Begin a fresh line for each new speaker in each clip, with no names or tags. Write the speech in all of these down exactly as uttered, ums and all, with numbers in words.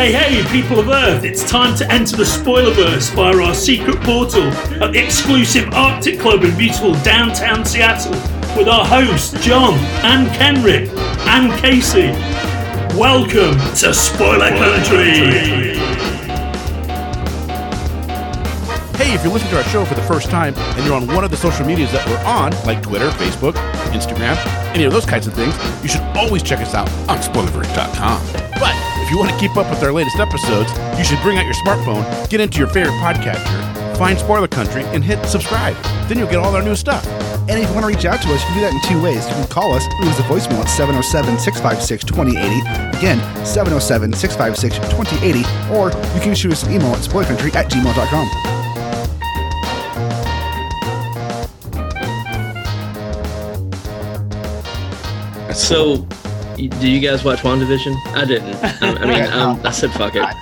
Hey, hey, people of Earth, it's time to enter the Spoilerverse via our secret portal at the exclusive Arctic Club in beautiful downtown Seattle with our hosts, John and Kenrick and Casey. Welcome to Spoiler Country!
Hey, if you're listening to our show for the first time and you're on one of the social medias that we're on, like Twitter, Facebook, Instagram, any of those kinds of things, you should always check us out on spoilerverse dot com. But if you want to keep up with our latest episodes, you should bring out your smartphone, get into your favorite podcatcher, find Spoiler Country, and hit subscribe. Then you'll get all our new stuff.
And if you want to reach out to us, you can do that in two ways. You can call us, leave us a voicemail at seven oh seven, six five six, two oh eight oh. Again, seven oh seven, six five six, two oh eight oh. Or you can shoot us an email at spoilercountry at gmail dot com.
So, do you guys watch WandaVision? I didn't. I, I mean, um, I said fuck it.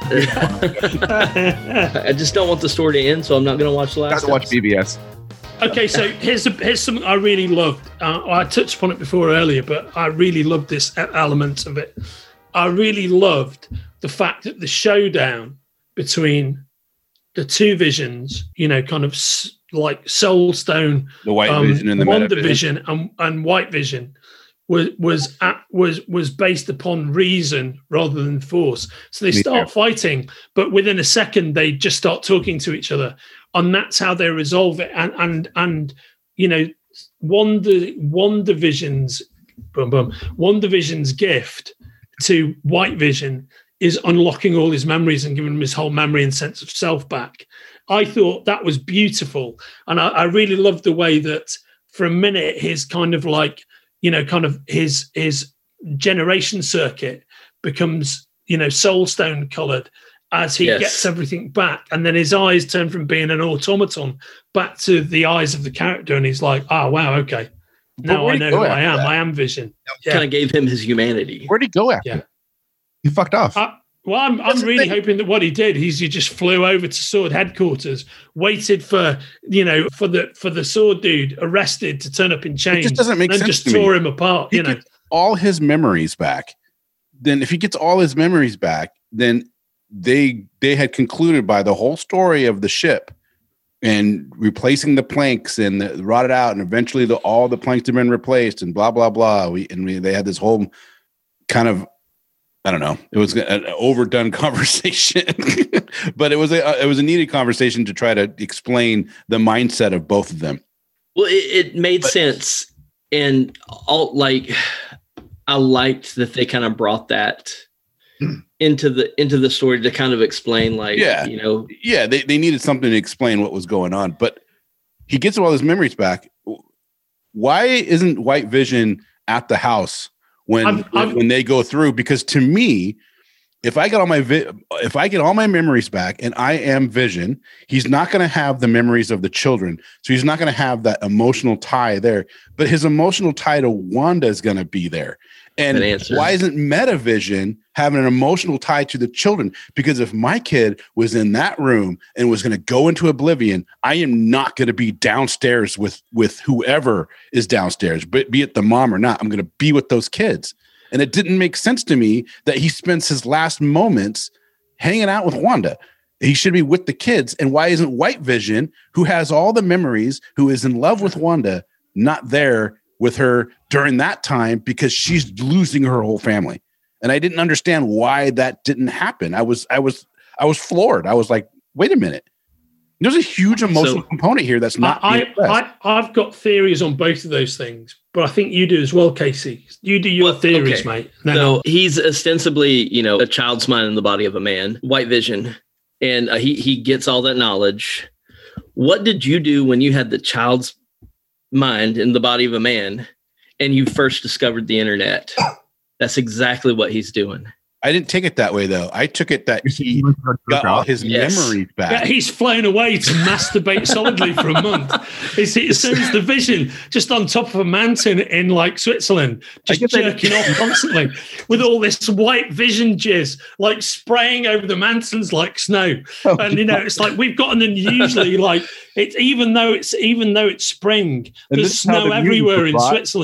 I just don't want the story to end, so I'm not going to watch the last.
Got to watch B B S.
Okay, so here's a, here's something I really loved. Uh, I touched upon it before earlier, but I really loved this element of it. I really loved the fact that the showdown between the two visions, you know, kind of s- like Soul Stone,
the White
um,
Vision and the
WandaVision and, and White Vision, was was at, was was based upon reason rather than force. So they
Me
start
too.
fighting, but within a second they just start talking to each other, and that's how they resolve it. And and and you know, Wanda WandaVision's boom boom WandaVision's gift to White Vision is unlocking all his memories and giving him his whole memory and sense of self back. I thought that was beautiful, and I, I really loved the way that for a minute his kind of like, you know, kind of his his generation circuit becomes, you know, Soul Stone coloured as he
Yes.
gets everything back. And then his eyes turn from being an automaton back to the eyes of the character. And he's like, oh, wow, okay. Now I
where'd he
know
go
who
after
I am.
that?
I am Vision. Yeah.
Kind of gave him his humanity.
Where'd he go after?
Yeah.
He fucked off.
I, well, I'm, I'm
That's the
really
thing.
hoping that what he did, he's he just flew over to Sword headquarters, waited for, you know, for the for the Sword dude arrested to turn up in chains.
just doesn't make
and then
sense
just
to me.
tore him apart,
He
you know.
gets all his memories back. Then if he gets all his memories back, then they they had concluded by the whole story of the ship and replacing the planks and the, rotted out, and eventually the, all the planks have been replaced and blah blah blah. We and we, they had this whole kind of, I don't know, it was an overdone conversation, but it was a it was a needed conversation to try to explain the mindset of both of them.
Well, it, it made
But-
sense, and all like I liked that they kind of brought that into the into the story to kind of explain, like,
Yeah.
you know,
Yeah, they, they needed something to explain what was going on, but he gets all his memories back. Why isn't White Vision at the house when
I've- I've-
when they go through? Because to me, if I get all my vi- if I get all my memories back and I am Vision, he's not going to have the memories of the children, so he's not going to have that emotional tie there. But his emotional tie to Wanda is going to be there. And
Good answer.
why isn't Metavision having an emotional tie to the children? Because if my kid was in that room and was going to go into oblivion, I am not going to be downstairs with, with whoever is downstairs, but be it the mom or not. I'm going to be with those kids. And it didn't make sense to me that he spends his last moments hanging out with Wanda. He should be with the kids. And why isn't White Vision, who has all the memories, who is in love with Wanda, not there with her during that time, because she's losing her whole family? And I didn't understand why that didn't happen. I was, I was, I was floored. I was like, wait a minute. There's a huge emotional
So-
component here that's not
I,
being addressed.
I, I, I've got theories on both of those things, but I think you do as well, Casey. You do your
Well,
theories,
okay.
mate. No,
so he's ostensibly, you know, a child's mind in the body of a man, White Vision, and uh, he he gets all that knowledge. What did you do when you had the child's mind in the body of a man and you first discovered the internet? That's exactly what he's doing.
I didn't take it that way, though. I took it that he got all his
Yes.
memories
Yeah,
back.
he's flown away to masturbate solidly for a month. It's, it shows the Vision just on top of a mountain in like Switzerland, just
guess I-
jerking off constantly with all this White Vision jizz like spraying over the mountains like snow.
Oh,
And you know, it's like we've got an unusually like it's even though it's even though it's spring,
And
there's
this is how
snow
the
everywhere in
mutants were brought.
Switzerland.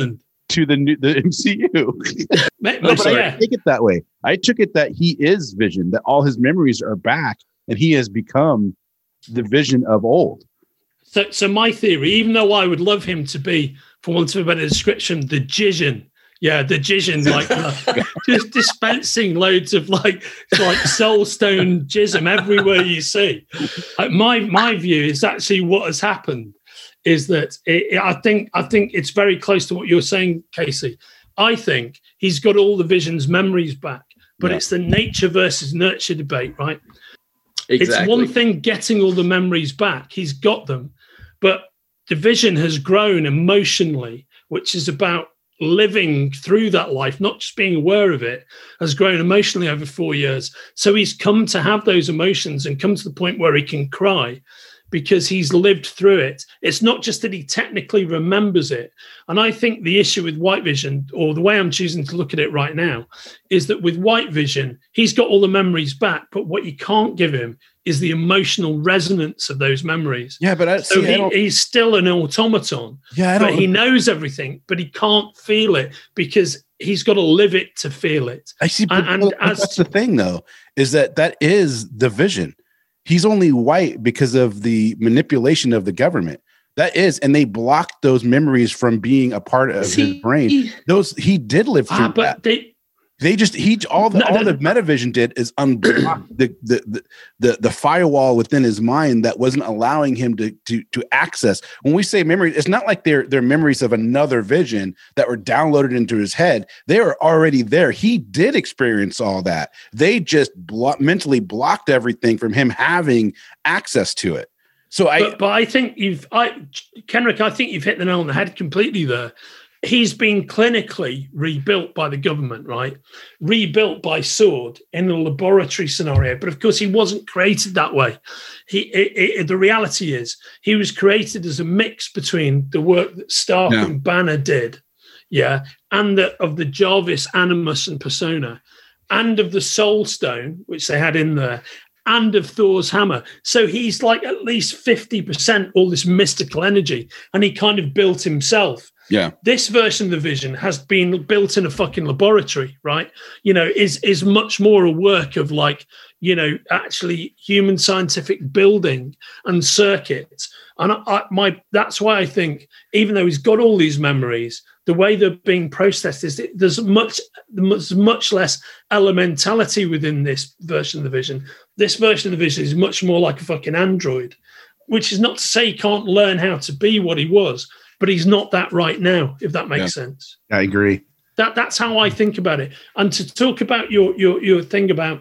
to the new, the M C U.
But,
No, but I
yeah.
didn't take it that way. I took it that he is Vision, that all his memories are back, and he has become the Vision of old.
So, so my theory, even though I would love him to be, for want of a better description, the Jision. Yeah, the Jision, like uh, just dispensing loads of like like soul stone jism everywhere you see. Uh, my my view is actually what has happened is that it, it, I think I think it's very close to what you're saying, Casey. I think he's got all the Vision's memories back, but
Yeah.
it's the nature versus nurture debate, right?
Exactly.
It's one thing getting all the memories back; he's got them, but the Vision has grown emotionally, which is about living through that life, not just being aware of it, has grown emotionally over four years. So he's come to have those emotions and come to the point where he can cry because he's lived through it. It's not just that he technically remembers it. And I think the issue with White Vision, or the way I'm choosing to look at it right now, is that with White Vision, he's got all the memories back, but what you can't give him is the emotional resonance of those memories.
Yeah, but I,
So
see, I
he,
don't,
he's still an automaton.
yeah, I
But
don't.
he knows everything, but he can't feel it because he's got to live it to feel it.
I see. But,
and
but
as-
that's the thing, though, is that that is the Vision. He's only white because of the manipulation of the government. That is, and they blocked those memories from being a part of
See,
his brain. Those he did live through
Ah, but
that.
they,
They just he all the
No,
all
no,
the Metavision did is unblock the, the the the the firewall within his mind that wasn't allowing him to to to access. When we say memories, it's not like they're they're memories of another Vision that were downloaded into his head. They were already there. He did experience all that. They just blo- mentally blocked everything from him having access to it. So I
but, but I think you've, I, Kenrick, I think you've hit the nail on the head completely there. He's been clinically rebuilt by the government, right? Rebuilt by Sword in a laboratory scenario. But of course, he wasn't created that way. He, it, it, the reality is, he was created as a mix between the work that Stark
Yeah.
and Banner did, yeah, and the, of the Jarvis, Animus, and Persona, and of the Soul Stone, which they had in there, and of Thor's hammer. So he's like at least fifty percent all this mystical energy, and he kind of built himself.
yeah.
This version of the Vision has been built in a fucking laboratory, right? You know, is is much more a work of like, you know, actually human scientific building and circuits. And I, I, my that's why I think, even though he's got all these memories, the way they're being processed is that there's much, there's much less elementality within this version of the Vision. This version of the Vision is much more like a fucking android, which is not to say he can't learn how to be what he was, but he's not that right now, if that makes
Yeah.
sense.
I agree.
That that's how I think about it. And to talk about your your your thing about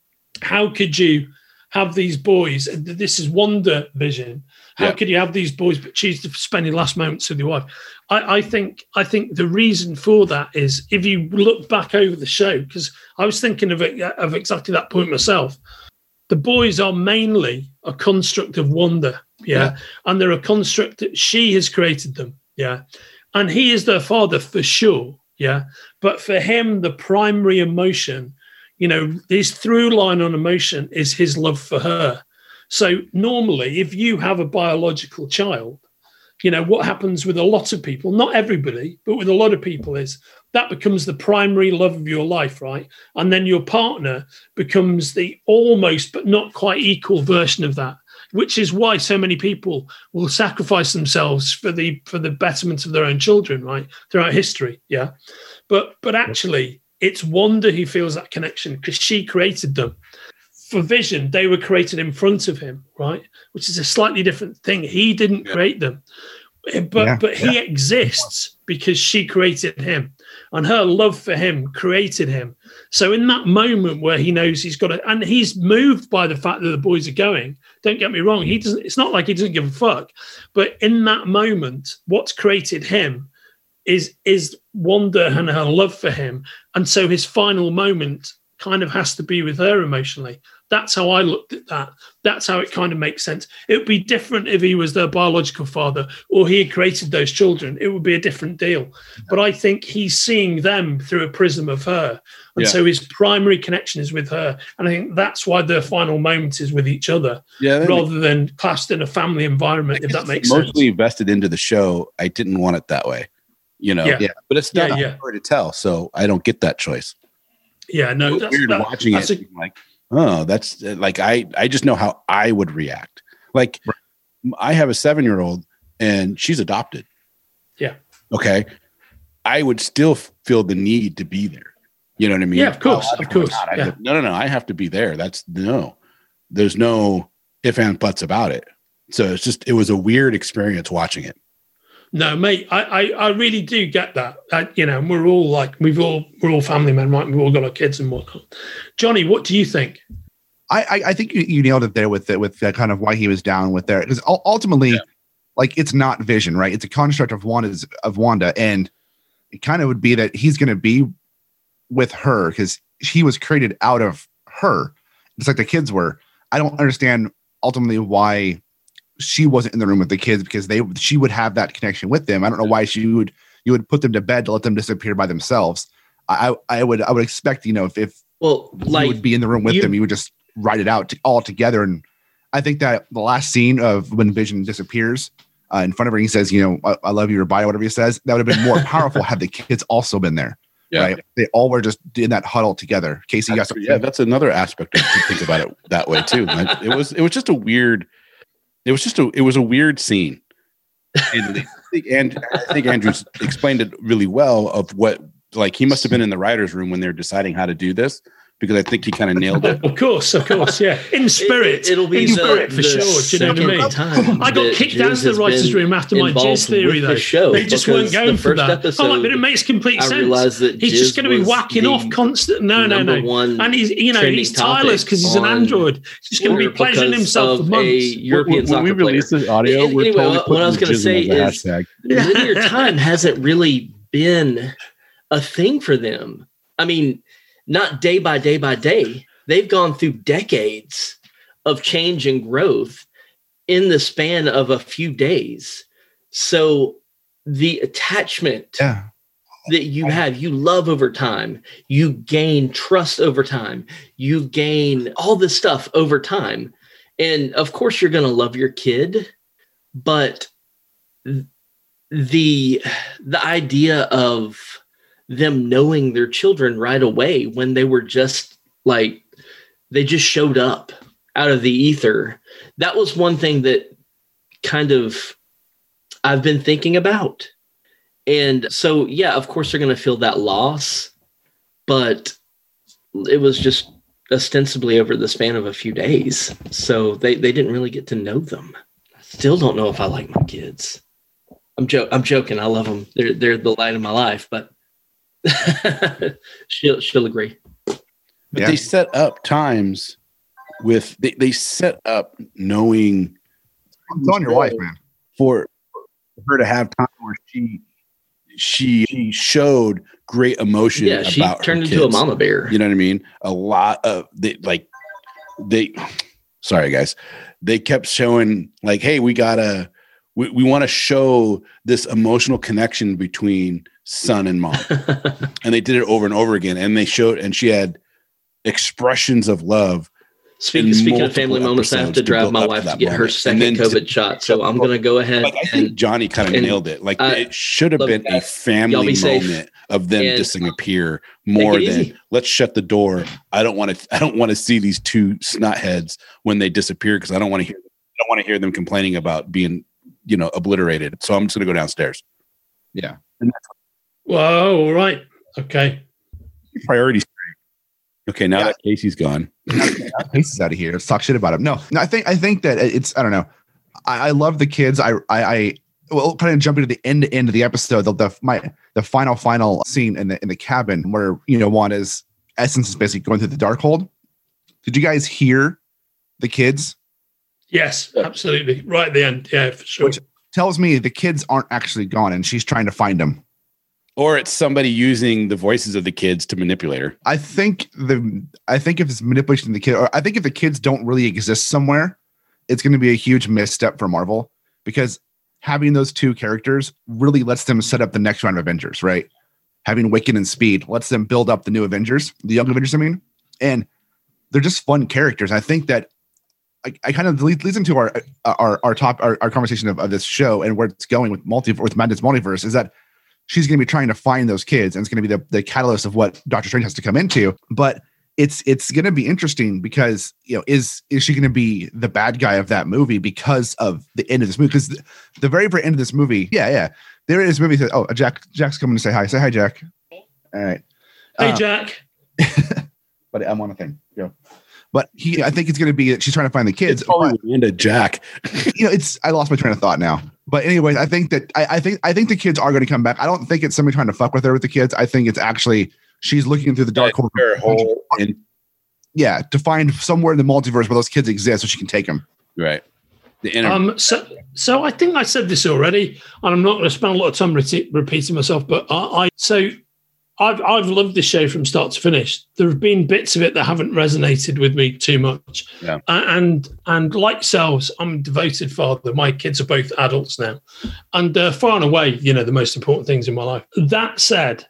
how could you have these boys, and this is Wonder Vision, how
Yeah.
could you have these boys but choose to spend your last moments with your wife? I, I think I think the reason for that is, if you look back over the show, because I was thinking of it of exactly that point myself. The boys are mainly a construct of Wonder, yeah?
Yeah.
And they're a construct that she has created them, yeah, and he is their father for sure, yeah. But for him, the primary emotion, you know, his through line on emotion is his love for her. So normally, if you have a biological child, you know, what happens with a lot of people, not everybody, but with a lot of people, is that becomes the primary love of your life, right? And then your partner becomes the almost but not quite equal version of that, which is why so many people will sacrifice themselves for the for the betterment of their own children, right? Throughout history, yeah. But but actually, it's Wanda who feels that connection because she created them. For Vision, they were created in front of him, right? Which is a slightly different thing. He didn't
Yeah.
create them, but
Yeah,
but he exists because she created him, and her love for him created him. So in that moment where he knows he's got to, and he's moved by the fact that the boys are going. Don't get me wrong. He doesn't. It's not like he doesn't give a fuck. But in that moment, what's created him is is Wanda and her love for him, and so his final moment kind of has to be with her emotionally. That's how I looked at that. That's how it kind of makes sense. It would be different if he was their biological father or he had created those children. It would be a different deal. But I think he's seeing them through a prism of her. And
Yeah.
so his primary connection is with her. And I think that's why their final moment is with each other,
Yeah, that
rather than classed in a family environment, if that makes sense.
emotionally invested into the show. I didn't want it that way. you know.
Yeah.
Yeah.
But it's not
Yeah,
a
yeah.
story to tell, so I don't get that choice.
Yeah, no,
It was
that's
weird
that,
watching
that's
it.
a,
being like, oh, that's like I I just know how I would react. Like, I have a seven year old and she's adopted.
Yeah.
Okay. I would still feel the need to be there. You know what I mean?
Yeah, of course,
Oh,
of course.
God, I-
Yeah.
no, no, no. I have to be there. That's no. There's no if and buts about it. So it's just it was a weird experience watching it.
No, mate, I, I, I really do get that. I, you know, and we're all like, we've all, we're all family men, right? We've all got our kids and whatnot. Johnny, what do you think?
I, I, I think you, you nailed it there with it, with that kind of why he was down with there. Because ultimately, yeah. like, it's not Vision, right? It's a construct of Wanda's, of Wanda. And it kind of would be that he's going to be with her because he was created out of her. It's like the kids were. I don't understand ultimately why she wasn't in the room with the kids, because they she would have that connection with them. I don't know why she would you would put them to bed to let them disappear by themselves. I I would I would expect, you know, if if
well like
you would be in the room with
you,
them, you would just write it out to, all together. And I think that the last scene of when Vision disappears uh, in front of her, he says, you know, I, I love you, or bye, whatever he says, that would have been more powerful had the kids also been there.
Yeah.
Right? They all were just in that huddle together. Casey, you got something?
Yeah, that's another aspect to think about it that way too. Like, it was it was just a weird. It was just a it was a weird scene, and I think, and I think Andrew explained it really well of what like he must have been in the writers' room when they're deciding how to do this, because I think he kind of nailed it.
Of course, of course, yeah. In spirit,
it, will be
in
the,
spirit for
the
sure. Do you know what I mean? I got kicked down to the writers' room after my jizz theory, though.
The
they just weren't going
the
for that.
Episode,
I'm like, but it makes complete
I
sense.
That
he's just going to be whacking off constant. No, no, no. And he's, you know, he's tireless because he's an android. He's just going to be pleasuring himself for months.
European
when we release this audio, we're
anyway,
totally
what I was going to say is linear time hasn't really been a thing for them. I mean, not day by day by day. They've gone through decades of change and growth in the span of a few days. So the attachment
yeah.
that you have, you love over time, you gain trust over time, you gain all this stuff over time. And of course you're going to love your kid, but the, the idea of them knowing their children right away when they were just like, they just showed up out of the ether. That was one thing that kind of I've been thinking about. And so, yeah, of course they're going to feel that loss, but it was just ostensibly over the span of a few days. So they, they didn't really get to know them. I still don't know if I like my kids. I'm jo- I'm joking. I love them. They're, they're the light of my life, but she'll, she'll agree.
But
yeah.
they set up times with they, they set up knowing
it's on your wife, man,
for her to have time where she she, she showed great emotion.
Yeah, she
about
turned
her
into
kids.
a mama bear.
You know what I mean? A lot of they like they. Sorry, guys. They kept showing like, hey, we gotta we, we want to show this emotional connection between son and mom, and they did it over and over again. And they showed, and she had expressions of love.
Speaking, speaking of family moments, I have to drive my wife to get her second COVID shot. So I'm going to go ahead.
Like, I think
and,
Johnny kind of nailed it. Like
uh,
it should have been a family moment of them disappear more than let's shut the door. I don't want to. I don't want to see these two snotheads when they disappear because I don't want to hear. I don't want to hear them complaining about being, you know, obliterated. So I'm just going to go downstairs.
Yeah.
Whoa! All right. Okay.
Priorities. Okay, now
yeah.
that Casey's gone,
Casey's out of here. Let's talk shit about him. No, no, I think I think that it's I don't know. I, I love the kids. I I, I well, kind of jumping to the end end of the episode. The, the my the final final scene in the in the cabin where you know Wanda's essence is basically going through the Darkhold. Did you guys hear the kids?
Yes, absolutely. Right at the end. Yeah, for sure.
Which tells me the kids aren't actually gone, and she's trying to find them.
or it's somebody using the voices of the kids to manipulate her.
I think the I think if it's manipulation of the kid, or I think if the kids don't really exist somewhere, it's going to be a huge misstep for Marvel, because having those two characters really lets them set up the next round of Avengers, right? Having Wiccan and Speed lets them build up the new Avengers, the young Avengers, I mean, and they're just fun characters. I think that I, I kind of leads, leads into our our our top our, our conversation of, of this show and where it's going with multi with Madness Multiverse is that she's going to be trying to find those kids, and it's going to be the, the catalyst of what Doctor Strange has to come into. But it's it's going to be interesting because, you know, is is she going to be the bad guy of that movie because of the end of this movie? Because the, the very very end of this movie, yeah, yeah, there is movie says, oh, Jack Jack's coming to say hi. Say hi, Jack. All right.
Hey,
uh,
Jack.
But I'm on a thing. Yeah. But he, I think it's going to be she's trying to find the kids.
It's probably into Jack.
You know, it's I lost my train of thought now. But anyways, I think that I, I think I think the kids are going to come back. I don't think it's somebody trying to fuck with her with the kids. I think it's actually she's looking through the dark hole.
hole in-
yeah, to find somewhere in the multiverse where those kids exist, so she can take them.
Right. The inner-
Um. So, so I think I said this already, and I'm not going to spend a lot of time re- repeating myself. But I, I so. I've I've loved this show from start to finish. There have been bits of it that haven't resonated with me too much.
Yeah.
And and like yourselves, I'm a devoted father. My kids are both adults now, and uh, far and away, you know, the most important things in my life. That said,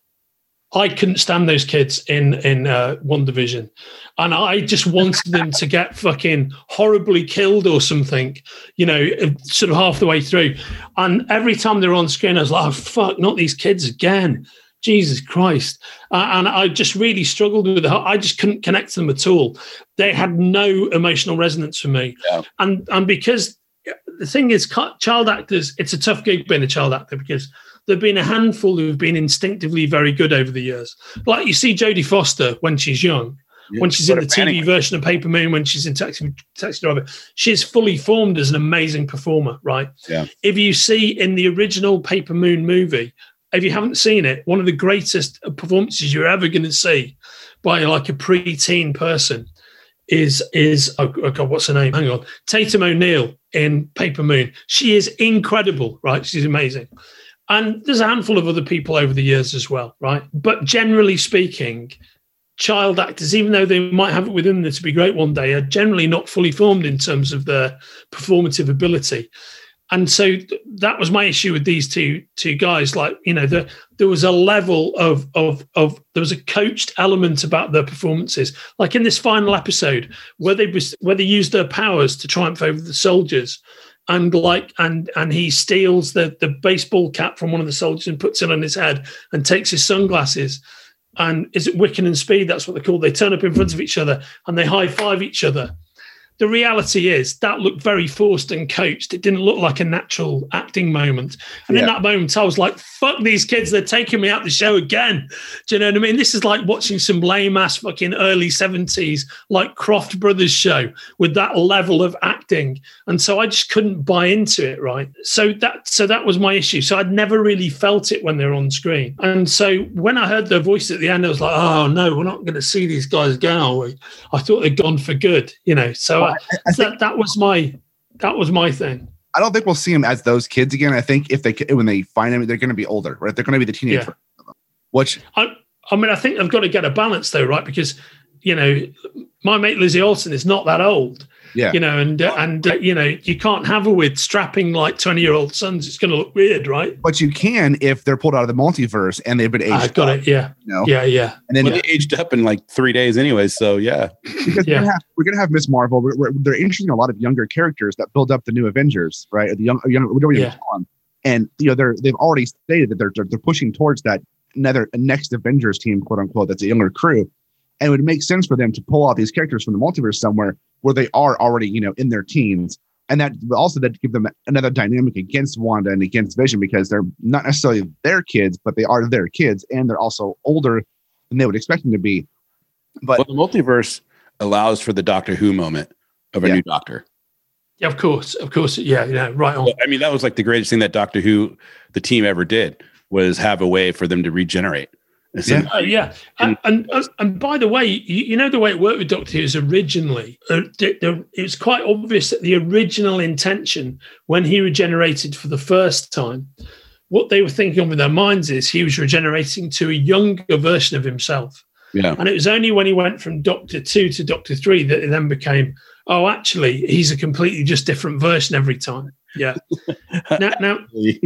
I couldn't stand those kids in in uh, WandaVision, and I just wanted them to get fucking horribly killed or something, you know, sort of half the way through. And every time they're on screen, I was like, oh, fuck, not these kids again. Jesus Christ. Uh, and I just really struggled with it. I just couldn't connect to them at all. They had no emotional resonance for me.
Yeah.
And and because the thing is, child actors, it's a tough gig being a child actor because there have been a handful who've been instinctively very good over the years. Like you see Jodie Foster when she's young, yeah, when she's in the T V version of Paper Moon, when she's in Taxi, Taxi Driver, she's fully formed as an amazing performer, right?
Yeah.
If you see in the original Paper Moon movie, if you haven't seen it, one of the greatest performances you're ever going to see by like a pre-teen person is, is oh, oh God, what's her name? Hang on. Tatum O'Neal in Paper Moon. She is incredible, right? She's amazing. And there's a handful of other people over the years as well, right? But generally speaking, child actors, even though they might have it within them to be great one day, are generally not fully formed in terms of their performative ability. And so th- that was my issue with these two two guys. Like, you know, the, there was a level of, of, of, there was a coached element about their performances. Like in this final episode where they, where they used their powers to triumph over the soldiers. And like, and and he steals the, the baseball cap from one of the soldiers and puts it on his head and takes his sunglasses. And is it Wiccan and Speed? That's what they're called. They turn up in front of each other and they high five each other. The reality is that looked very forced and coached. It didn't look like a natural acting moment. And yeah. in that moment, I was like, fuck these kids. They're taking me out the show again. Do you know what I mean? This is like watching some lame-ass fucking early seventies, like Croft Brothers show with that level of acting. And so I just couldn't buy into it, right? So that so that was my issue. So I'd never really felt it when they were on screen. And so when I heard their voice at the end, I was like, oh, no, we're not going to see these guys again, are we? I thought they'd gone for good, you know. So I, I think, that, that was my that was my thing.
I don't think we'll see them as those kids again. I think if they when they find them, they're going to be older, right? They're going to be the teenage. Yeah. Which
I, I mean, I think they've got to get a balance though, right? Because you know, my mate Lizzie Olsen is not that old.
Yeah.
You know, and uh, and uh, you know, you can't have her with strapping like twenty-year-old sons. It's going to look weird, right?
But you can if they're pulled out of the multiverse and they've been aged.
I got
up,
it. Yeah.
You know?
Yeah. Yeah.
And then well, they aged up in like three days anyway. So yeah.
Because
yeah.
we're, gonna have, we're gonna have Miss Marvel. We're, we're, they're introducing a lot of younger characters that build up the new Avengers, right? Or the young, young whatever you
yeah.
call them. And you know, they're they've already stated that they're they're, they're pushing towards that another next Avengers team, quote unquote. That's a younger crew. And it would make sense for them to pull out these characters from the multiverse somewhere where they are already, you know, in their teens. And that also that give them another dynamic against Wanda and against Vision because they're not necessarily their kids, but they are their kids. And they're also older than they would expect them to be. But
well, the multiverse allows for the Doctor Who moment of a
yeah.
new Doctor.
Yeah, of course. Of course. Yeah. Yeah. Right on.
Well, I mean, that was like the greatest thing that Doctor Who, the team ever did was have a way for them to regenerate.
So, yeah, uh, yeah. And, and and by the way, you, you know the way it worked with Doctor Who is originally, uh, the, the, it was quite obvious that the original intention when he regenerated for the first time, what they were thinking with their minds is he was regenerating to a younger version of himself.
Yeah.
And it was only when he went from Doctor Two to Doctor Three that it then became, oh, actually, he's a completely just different version every time. Yeah. Now, now,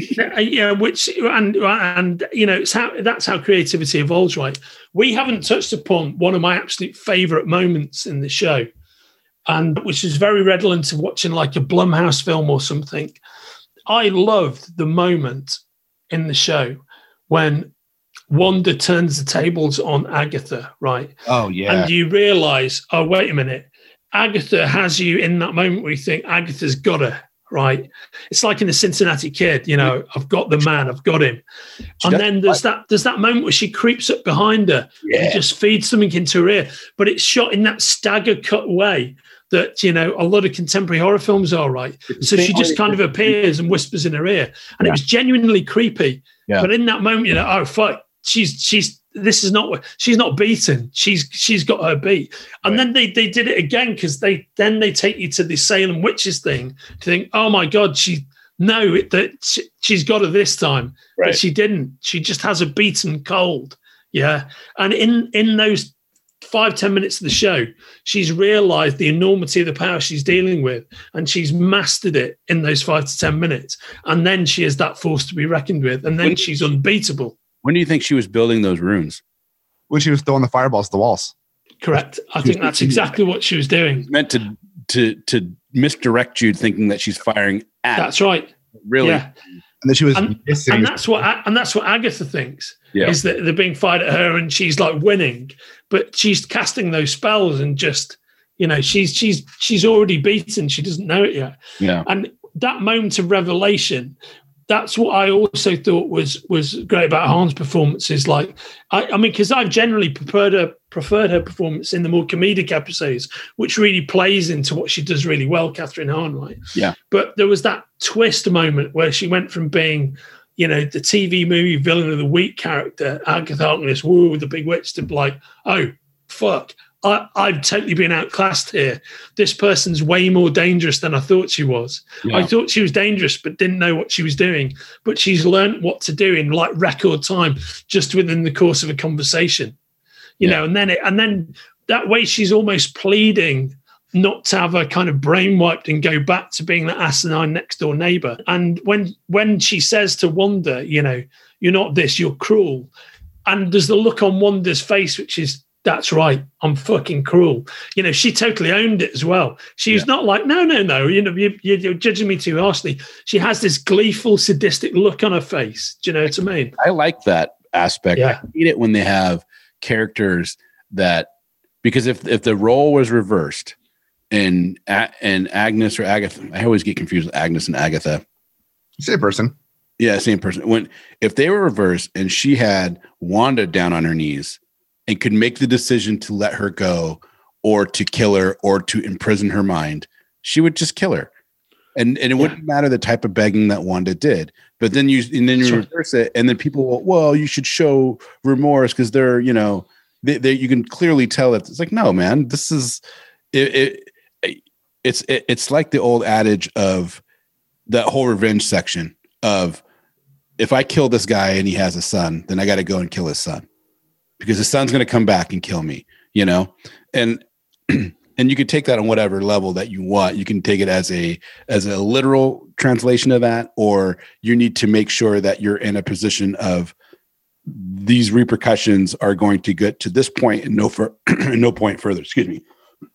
yeah, which and and you know, it's how that's how creativity evolves, right? We haven't touched upon one of my absolute favorite moments in the show, and which is very redolent of watching like a Blumhouse film or something. I loved the moment in the show when Wanda turns the tables on Agatha, right?
Oh, yeah.
And you realize, oh, wait a minute. Agatha has you in that moment where you think Agatha's got her, right? It's like in the Cincinnati Kid, you know, I've got the man, I've got him. And then there's that there's that moment where she creeps up behind her
Yeah.
and just feeds something into her ear, but it's shot in that stagger cut way that, you know, a lot of contemporary horror films are, right? So she just kind of appears and whispers in her ear, and
Yeah.
it was genuinely creepy.
Yeah.
But in that moment, you know, oh fuck, she's she's this is not she's not beaten. She's she's got her beat. And
Right.
then they they did it again because they then they take you to the Salem witches thing to think, oh my god, she no it, that she, she's got her this time,
Right.
but she didn't. She just has a beaten cold. Yeah, and in in those five ten minutes of the show, she's realized the enormity of the power she's dealing with, and she's mastered it in those five to ten minutes, and then she is that force to be reckoned with, and then
When-
she's unbeatable.
When do you think she was building those runes?
When she was throwing the fireballs at the walls.
Correct. I think that's exactly what she was doing.
Meant to to to misdirect you, thinking that she's firing at.
That's right.
really.
Yeah,
And then she was
and,
missing.
and that's what and that's what Agatha thinks.
Yeah.
Is that they're being fired at her and she's like winning, but she's casting those spells and just, you know, she's she's she's already beaten. She doesn't know it yet.
Yeah.
And that moment of revelation, that's what I also thought was was great about Hahn's performance. Is like, I, I mean, because I've generally preferred her preferred her performance in the more comedic episodes, which really plays into what she does really well, Catherine Hahn, right?
Yeah.
But there was that twist moment where she went from being, you know, the T V movie villain of the week character, Agatha Harkness, woo, with the big witch, to be like, oh, fuck, I, I've totally been outclassed here. This person's way more dangerous than I thought she was.
Yeah.
I thought she was dangerous, but didn't know what she was doing. But she's learned what to do in like record time, just within the course of a conversation, you
Yeah.
know. And then it, and then that way, she's almost pleading not to have her kind of brain wiped and go back to being that asinine next door neighbor. And when when she says to Wanda, you know, you're not this, you're cruel. And there's the look on Wanda's face, which is, that's right, I'm fucking cruel. You know, she totally owned it as well. She was
Yeah.
not like, no, no, no, you know, you, you're judging me too harshly. She has this gleeful, sadistic look on her face. Do you know what I mean?
I like that aspect.
Yeah.
I hate it when they have characters that, because if if the role was reversed and and Agnes or Agatha, I always get confused with Agnes and Agatha.
Same person.
Yeah, same person. When if they were reversed and she had Wanda down on her knees and could make the decision to let her go or to kill her or to imprison her mind, she would just kill her. And and it
Yeah.
wouldn't matter the type of begging that Wanda did. But then you and then you
Sure.
reverse it, and then people will, well, you should show remorse because they're, you know, they, they you can clearly tell that it's like, no, man, this is it, it it's it, it's like the old adage of that whole revenge section of, if I kill this guy and he has a son, then I got to go and kill his son because his son's going to come back and kill me, you know? And, and you can take that on whatever level that you want. You can take it as a, as a literal translation of that, or you need to make sure that you're in a position of these repercussions are going to get to this point and no, for no point further, excuse me.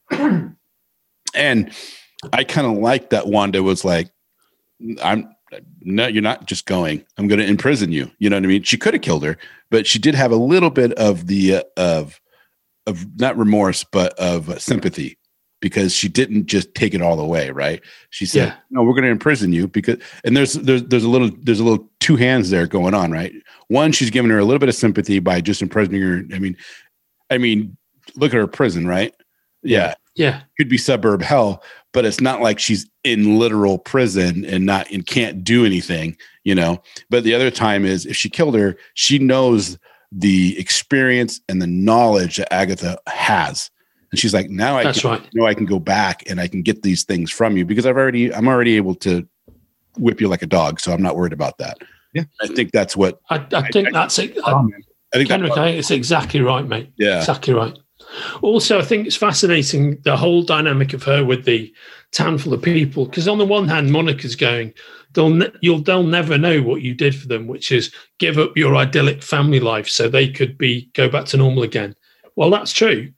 And I kind of like that Wanda was like, I'm, no, you're not just going. I'm going to imprison you. You know what I mean? She could have killed her, but she did have a little bit of the uh, of of not remorse, but of uh, sympathy, because she didn't just take it all away. Right? She said,
Yeah.
"No, we're going to imprison you." Because and there's there's there's a little there's a little two hands there going on. Right? One, she's giving her a little bit of sympathy by just imprisoning her. I mean, I mean, look at her prison. Right? Yeah.
Yeah.
Could be suburb hell, but it's not like she's in literal prison and not and can't do anything, you know. But the other time is if she killed her, she knows the experience and the knowledge that Agatha has, and she's like, now I
That's
can,
right.
know I can go back and I can get these things from you because I've already I'm already able to whip you like a dog, so I'm not worried about that.
Yeah,
I think that's what
I, I think
I-
that's it.
I think.
Kendrick,
That,
I think it's exactly right, mate.
Yeah.
Exactly right. Also, I think it's fascinating the whole dynamic of her with the town full of people. Because on the one hand, Monica's going, they'll ne- you'll they'll never know what you did for them, which is give up your idyllic family life so they could be go back to normal again. Well, that's true,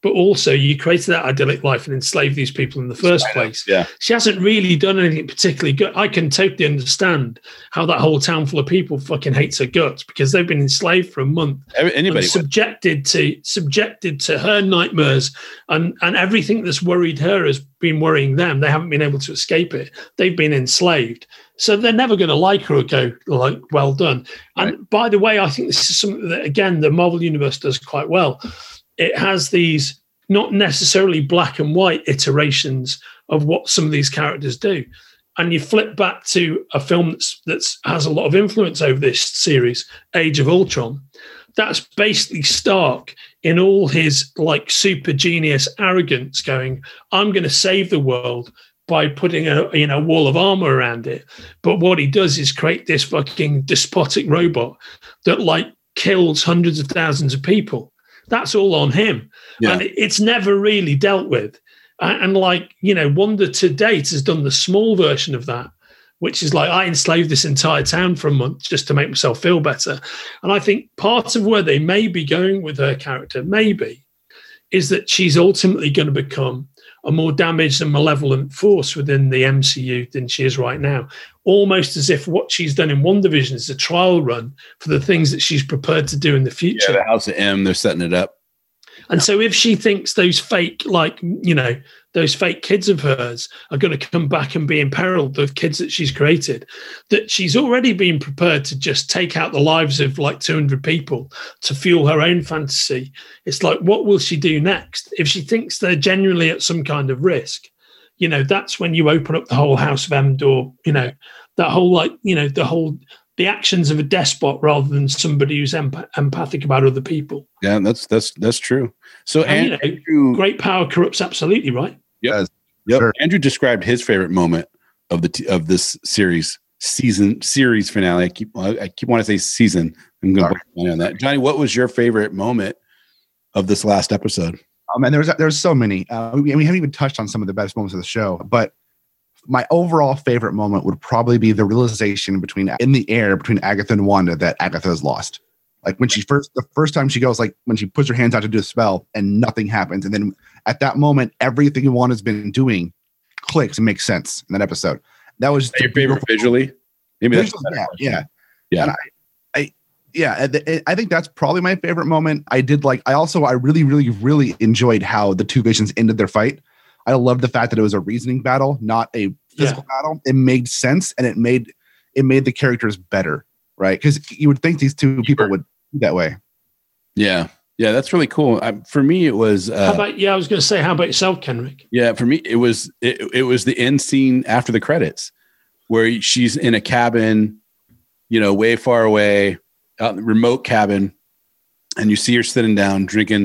but also you created that idyllic life and enslaved these people in the first place.
Yeah.
She hasn't really done anything particularly good. I can totally understand how that whole town full of people fucking hates her guts because they've been enslaved for a month.
Anybody
subjected to subjected to her nightmares and, and everything that's worried her has been worrying them. They haven't been able to escape it. They've been enslaved. So they're never going to like her or go, like, well done. And right. by the way, I think this is something that, again, the Marvel Universe does quite well. It has these not necessarily black and white iterations of what some of these characters do. And you flip back to a film that's, that's has a lot of influence over this series, Age of Ultron. That's basically Stark in all his like super genius arrogance going, I'm going to save the world by putting a you know wall of armor around it. But what he does is create this fucking despotic robot that like kills hundreds of thousands of people. That's all on him. Yeah. And it's never really dealt with. And, and like, you know, Wanda to date has done the small version of that, which is like, I enslaved this entire town for a month just to make myself feel better. And I think part of where they may be going with her character, maybe, is that she's ultimately going to become a more damaged and malevolent force within the M C U than she is right now. Almost as if what she's done in WandaVision is a trial run for the things that she's prepared to do in the future.
Yeah, the House of M, they're setting it up.
And so if she thinks those fake, like, you know, those fake kids of hers are going to come back and be in peril, the kids that she's created, that she's already been prepared to just take out the lives of like two hundred people to fuel her own fantasy. It's like, what will she do next? If she thinks they're genuinely at some kind of risk, you know, that's when you open up the whole House of M door, you know, that whole, like, you know, the whole, the actions of a despot rather than somebody who's empath- empathic about other people.
Yeah, that's, that's, that's true. So,
and,
Andrew,
you know, great power corrupts absolutely, right?
Yep. Yep. Sure. Andrew described his favorite moment of the t- of this series season series finale. I keep I keep wanting to say season. I'm going to put on that. Johnny, what was your favorite moment of this last episode?
Um, and there's there's so many. Uh, we, we haven't even touched on some of the best moments of the show, but my overall favorite moment would probably be the realization between in the air between Agatha and Wanda that Agatha is lost. Like when she first, the first time she goes, like when she puts her hands out to do a spell and nothing happens. And then at that moment, everything Wanda's been doing clicks and makes sense in that episode. That was
your favorite visually? Maybe that's
yeah, yeah.
Yeah.
And I, I, yeah, I think that's probably my favorite moment. I did like, I also, I really, really, really enjoyed how the two visions ended their fight. I loved the fact that it was a reasoning battle, not a physical yeah. battle. It made sense and it made, it made the characters better. Right. Because you would think these two people would be that way.
Yeah. Yeah. That's really cool. I, for me, it was. Uh,
how about, yeah, I was going to say, how about yourself, Kenrick?
Yeah. For me, it was, it, it was the end scene after the credits where she's in a cabin, you know, way far away, out in the remote cabin. And you see her sitting down drinking.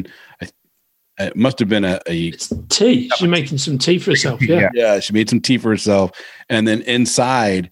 It must have been a, a
it's tea. She's making some tea for herself. Yeah.
Yeah. She made some tea for herself. And then inside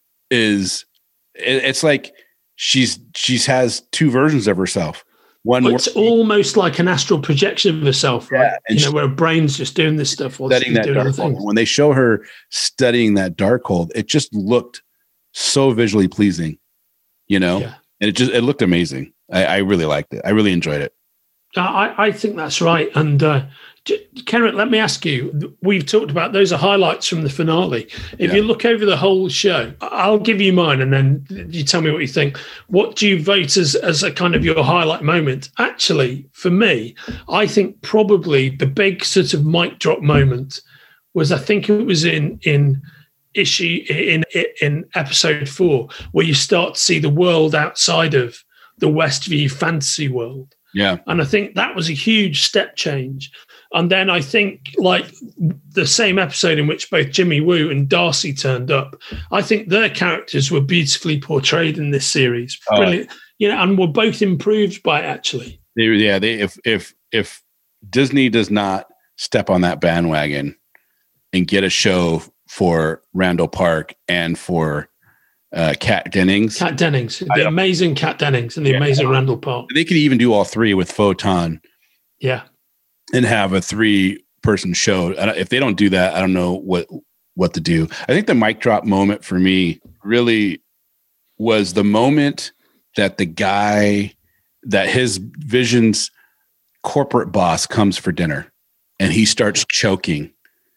is, it's like she's she's has two versions of herself. One,
well, it's almost like an astral projection of herself, right? Yeah, and you know, where her brain's just doing this stuff while she's doing other things.
When they show her studying that Darkhold, it just looked so visually pleasing, you know, yeah. and it just it looked amazing. I, I really liked it. I really enjoyed it.
I, I think that's right. And uh, Kenrick, let me ask you, we've talked about those are highlights from the finale. If yeah. you look over the whole show, I'll give you mine and then you tell me what you think. What do you vote as, as a kind of your highlight moment? Actually, for me, I think probably the big sort of mic drop moment was, I think it was in in issue in in episode four, where you start to see the world outside of the Westview fantasy world.
Yeah.
And I think that was a huge step change. And then I think like the same episode in which both Jimmy Woo and Darcy turned up, I think their characters were beautifully portrayed in this series. Brilliant. Oh. You know, and were both improved by it, actually.
They, yeah. They, if, if, if Disney does not step on that bandwagon and get a show for Randall Park and for Uh, Kat Dennings.
Kat Dennings. The amazing Kat Dennings and the yeah. amazing Randall Park.
They could even do all three with Photon.
Yeah.
And have a three-person show. If they don't do that, I don't know what what to do. I think the mic drop moment for me really was the moment that the guy, that his visions corporate boss comes for dinner and he starts choking.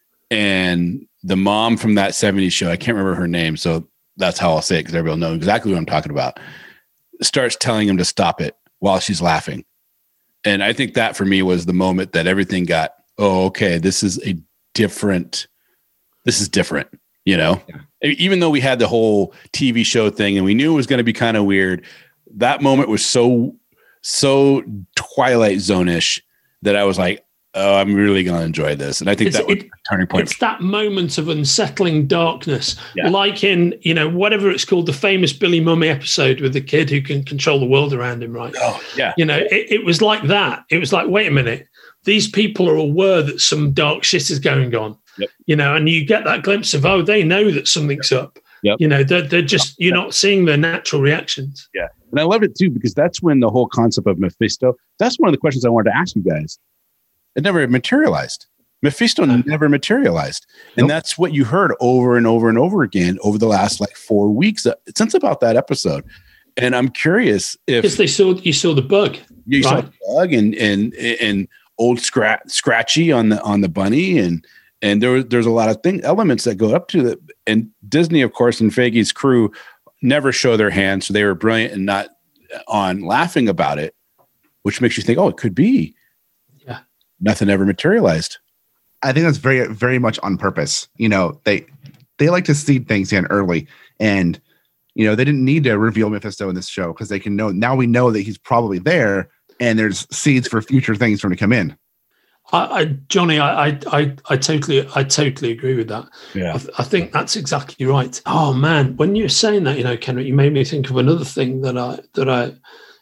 And the mom from that seventies show, I can't remember her name, so that's how I'll say it because everybody will know exactly what I'm talking about, starts telling him to stop it while she's laughing. And I think that for me was the moment that everything got, oh, okay, this is a different, this is different, you know? Yeah. Even though we had the whole T V show thing and we knew it was going to be kind of weird, that moment was so, so Twilight Zone-ish that I was like, oh, I'm really going to enjoy this. And I think
it's,
that was
it,
a turning point.
It's that moment of unsettling darkness,
yeah.
like in, you know, whatever it's called, the famous Billy Mummy episode with the kid who can control the world around him, right?
Oh, yeah.
You know, it, it was like that. It was like, wait a minute, these people are aware that some dark shit is going on,
yep.
you know, and you get that glimpse of, oh, they know that something's up.
Yep.
You know, they're, they're just, you're not seeing their natural reactions.
Yeah. And I loved it too, because that's when the whole concept of Mephisto, that's one of the questions I wanted to ask you guys. It never materialized. Mephisto uh, never materialized. And nope. that's what you heard over and over and over again over the last like four weeks uh, since about that episode. And I'm curious if
because they saw you saw the bug.
You
right?
saw the bug and and and old scratch scratchy on the on the bunny and and there there's a lot of thing elements that go up to it. And Disney, of course, and Feige's crew never show their hands, so they were brilliant and not on laughing about it, which makes you think, oh, it could be.
Yeah.
Nothing ever materialized.
I think that's very, very much on purpose. You know, they they like to seed things in early, and you know they didn't need to reveal Mephisto in this show because they can know now. We know that he's probably there, and there's seeds for future things for him to come in.
I, I Johnny, I, I, I, I totally, I totally agree with that.
Yeah,
I, th- I think that's exactly right. Oh man, when you're saying that, you know, Kenrick, you made me think of another thing that I that I.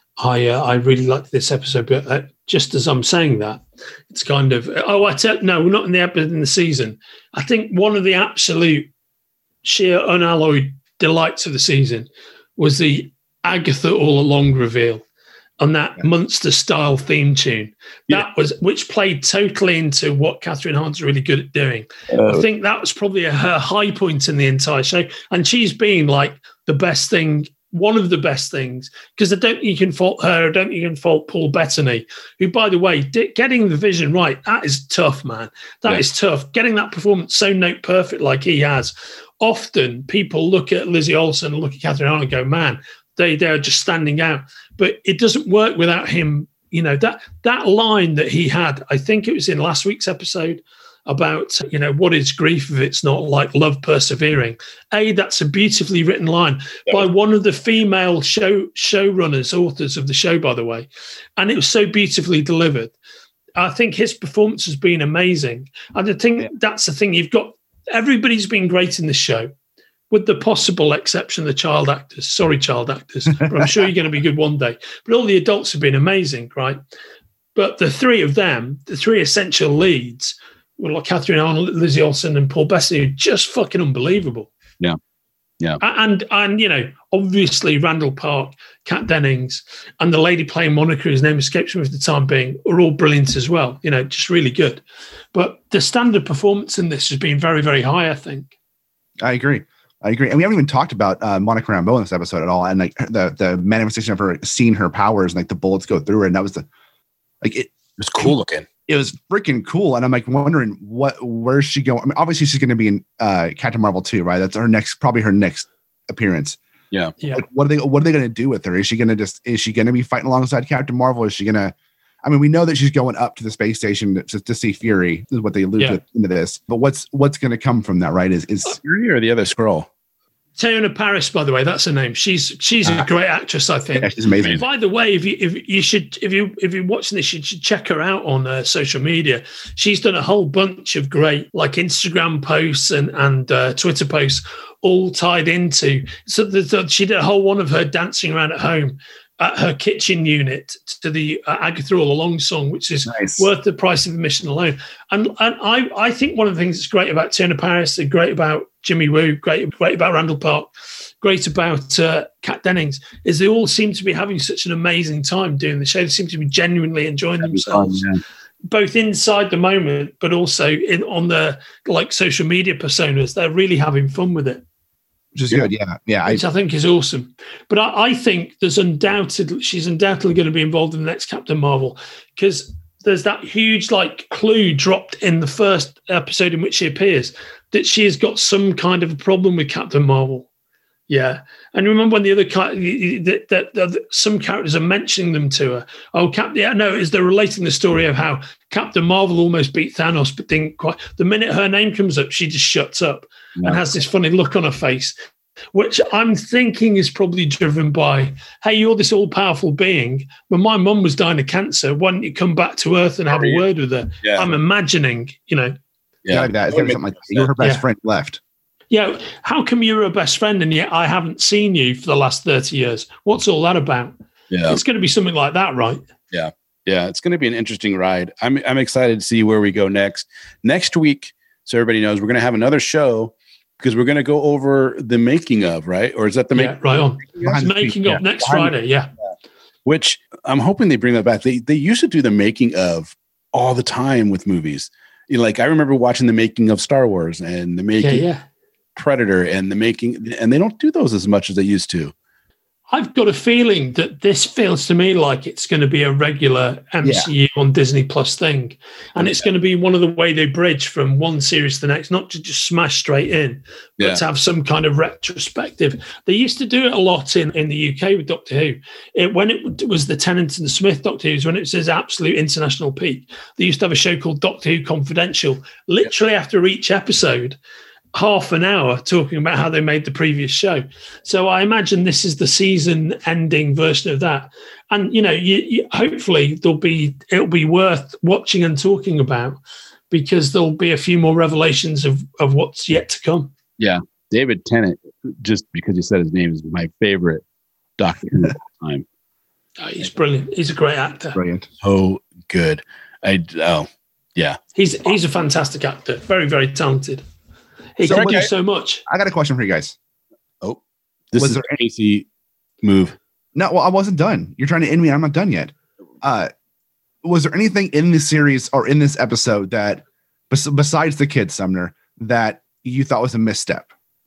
I uh, I really liked this episode, but uh, just as I'm saying that, it's kind of oh I tell no, we're not in the episode in the season. I think one of the absolute sheer unalloyed delights of the season was the Agatha all along reveal on that yeah. Munster style theme tune. That yeah. was which played totally into what Catherine Hahn's really good at doing. Uh, I think that was probably a, her high point in the entire show, and she's been like the best thing. One of the best things, because I don't think you can fault her. I don't think you can fault Paul Bettany, who, by the way, di- getting the vision right, that is tough, man. That yeah. is tough. Getting that performance so note perfect like he has. Often people look at Lizzie Olsen and look at Catherine Hahn and go, man, they, they're just standing out. But it doesn't work without him. You know, that that line that he had, I think it was in last week's episode, about, you know, what is grief if it's not like love persevering? A, that's a beautifully written line yeah. by one of the female show showrunners, authors of the show, by the way. And it was so beautifully delivered. I think his performance has been amazing. And I think yeah. that's the thing. You've got, everybody's been great in this show, with the possible exception of the child actors. Sorry, child actors, but I'm sure you're going to be good one day. But all the adults have been amazing, right? But the three of them, the three essential leads, well, like Catherine Hahn, Lizzie Olsen, and Paul Bettany, just fucking unbelievable.
Yeah, yeah.
And and you know, obviously Randall Park, Kat Dennings, and the lady playing Monica, whose name escapes me for the time being, are all brilliant as well. You know, just really good. But the standard performance in this has been very, very high, I think.
I agree. I agree. And we haven't even talked about uh, Monica Rambeau in this episode at all, and like the the manifestation of her seeing her powers and like the bullets go through her, and that was the like it, it
was cool looking.
It was freaking cool. And I'm like wondering what, where's she going? I mean, obviously she's going to be in uh, Captain Marvel two, right? That's her next, probably her next appearance.
Yeah.
Yeah.
Like, what are they, what are they going to do with her? Is she going to just, is she going to be fighting alongside Captain Marvel? Is she going to, I mean, we know that she's going up to the space station to, to see Fury, is what they allude
yeah.
to into this, but what's, what's going to come from that, right? Is, is
Fury or the other Skrull?
Teyonah Parris, by the way, that's her name. She's she's a great actress, I think.
Yeah, she's amazing.
By the way, if you if you should if you if you're watching this, you should check her out on uh, social media. She's done a whole bunch of great like Instagram posts and and uh, Twitter posts, all tied into. So the, the, she did a whole one of her dancing around at home at her kitchen unit to the uh, Agatha All Along song, which is
nice.
Worth the price of admission alone. And and I I think one of the things that's great about Teyonah Parris and great about Jimmy Woo, great, great about Randall Park, great about uh, Kat Dennings, is they all seem to be having such an amazing time doing the show. They seem to be genuinely enjoying That'd themselves, fun, yeah. both inside the moment, but also in on the like social media personas. They're really having fun with it.
Which is good, yeah. yeah.
Which I, I think is awesome. But I, I think there's undoubtedly, she's undoubtedly going to be involved in the next Captain Marvel, because there's that huge like clue dropped in the first episode in which she appears that she has got some kind of a problem with Captain Marvel. Yeah, and remember when the other that, that, that some characters are mentioning them to her. Oh, Captain, yeah, no, is they're relating the story of how Captain Marvel almost beat Thanos, but didn't quite. The minute her name comes up, she just shuts up yeah. and has this funny look on her face, which I'm thinking is probably driven by, hey, you're this all-powerful being. When my mum was dying of cancer, why don't you come back to Earth and have a word with her? Yeah. I'm imagining, you know.
Yeah, like that. It's something like that. You're her best yeah. friend left.
Yeah, how come you're a best friend and yet I haven't seen you for the last thirty years? What's all that about? Yeah, it's going to be something like that, right?
Yeah, yeah, it's going to be an interesting ride. I'm I'm excited to see where we go next. Next week, so everybody knows, we're going to have another show because we're going to go over the making of, right? Or is that the
yeah,
make-
right on? It's making of yeah. next Behind Friday, yeah.
yeah. Which I'm hoping they bring that back. They they used to do the making of all the time with movies. You know, like I remember watching the making of Star Wars and the making. Yeah, yeah. Predator and the making, and they don't do those as much as they used to.
I've got a feeling that this feels to me like it's going to be a regular M C U yeah. on Disney Plus thing. And it's going to be one of the way they bridge from one series to the next, not to just smash straight in, but yeah. to have some kind of retrospective. They used to do it a lot in, in the U K with Doctor Who. It, when it was the Tennant and Smith Doctor Who's, when it was his absolute international peak, they used to have a show called Doctor Who Confidential. Literally yeah. after each episode, half an hour talking about how they made the previous show. So I imagine this is the season ending version of that. And, you know, you, you, hopefully there'll be, it'll be worth watching and talking about because there'll be a few more revelations of, of what's yet to come.
Yeah. David Tennant, just because you said his name, is my favorite Doctor Who of all time.
Oh, he's brilliant. He's a great actor.
Brilliant. So good. I, oh, yeah.
He's, he's a fantastic actor. Very, very talented. He so, can do so much.
I got a question for you guys.
Oh, this was is there an easy move.
No, well, I wasn't done. You're trying to end me. I'm not done yet. Uh, was there anything in this series or in this episode that, bes- besides the kid, Sumner, that you thought was a misstep?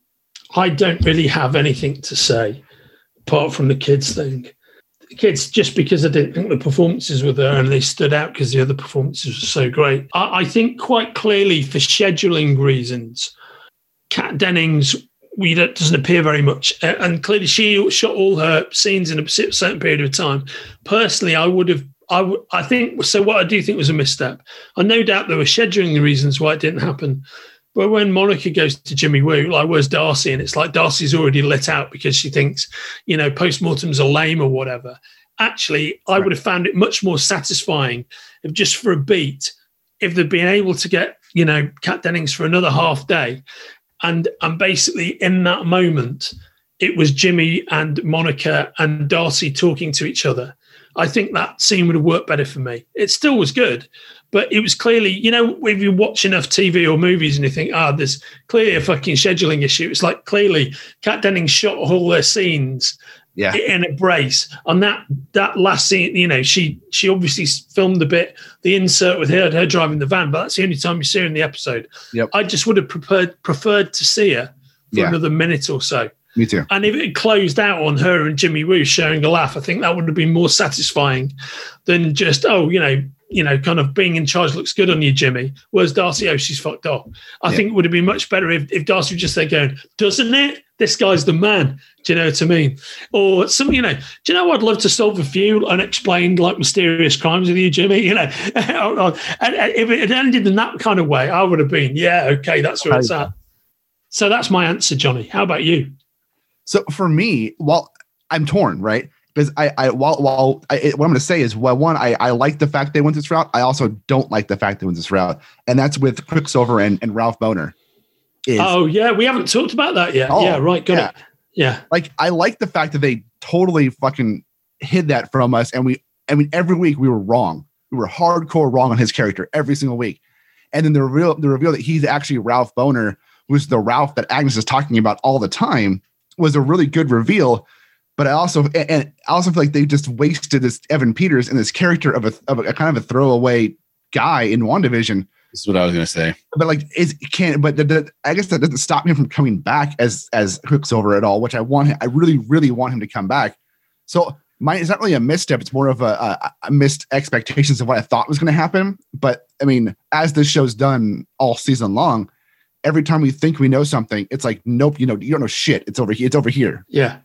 I don't really have anything to say apart from the kids thing. The kids, just because I didn't think the performances were there and they stood out because the other performances were so great. I, I think quite clearly for scheduling reasons, Kat Dennings we doesn't appear very much, uh, and clearly she shot all her scenes in a certain period of time. Personally, I would have, I, w- I think so. What I do think was a misstep. I no doubt there were scheduling reasons why it didn't happen. But when Monica goes to Jimmy Woo, like, where's Darcy? And it's like Darcy's already lit out because she thinks, you know, postmortems are lame or whatever. Actually, I would have found it much more satisfying if just for a beat, if they'd been able to get, you know, Kat Dennings for another half day. And, and basically in that moment, it was Jimmy and Monica and Darcy talking to each other. I think that scene would have worked better for me. It still was good, but it was clearly, you know, if you watch enough T V or movies and you think, ah, oh, there's clearly a fucking scheduling issue. It's like clearly Kat Dennings shot all their scenes yeah. in a brace. On that that last scene, you know, she she obviously filmed the bit, the insert with her, her driving the van, but that's the only time you see her in the episode.
Yep.
I just would have preferred preferred to see her for yeah. another minute or so.
Me too.
And if it closed out on her and Jimmy Woo sharing a laugh, I think that would have been more satisfying than just, oh, you know, you know, kind of being in charge looks good on you, Jimmy. Whereas Darcy, oh, she's fucked off. I yeah. think it would have been much better if, if Darcy was just there going, doesn't it? This guy's the man. Do you know what I mean? Or some, you know, do you know I'd love to solve a few unexplained, like, mysterious crimes with you, Jimmy? You know, and if it had ended in that kind of way, I would have been, yeah, okay, that's where it's at. So that's my answer, Johnny. How about you?
So for me, while I'm torn, right? Because I, I while while I, what I'm going to say is, well, one, I, I like the fact they went this route. I also don't like the fact they went this route, and that's with Quicksilver and, and Ralph Bohner. Is,
oh yeah, we haven't talked about that yet. Oh, yeah, right, got yeah. it. Yeah,
like I like the fact that they totally fucking hid that from us, and we, I mean, every week we were wrong. We were hardcore wrong on his character every single week, and then the reveal, the reveal that he's actually Ralph Bohner, who's the Ralph that Agnes is talking about all the time, was a really good reveal. But I also and I also feel like they just wasted this Evan Peters and this character of a, of a kind of a throwaway guy in WandaVision.
This is what I was going to say.
But like, it can't. But the, the, I guess that doesn't stop him from coming back as as Quicksilver at all. Which I want. I really, really want him to come back. So mine is not really a misstep. It's more of a, a, a missed expectations of what I thought was going to happen. But I mean, as this show's done all season long, every time we think we know something, it's like, nope, you know, you don't know shit. It's over here. It's over here.
Yeah.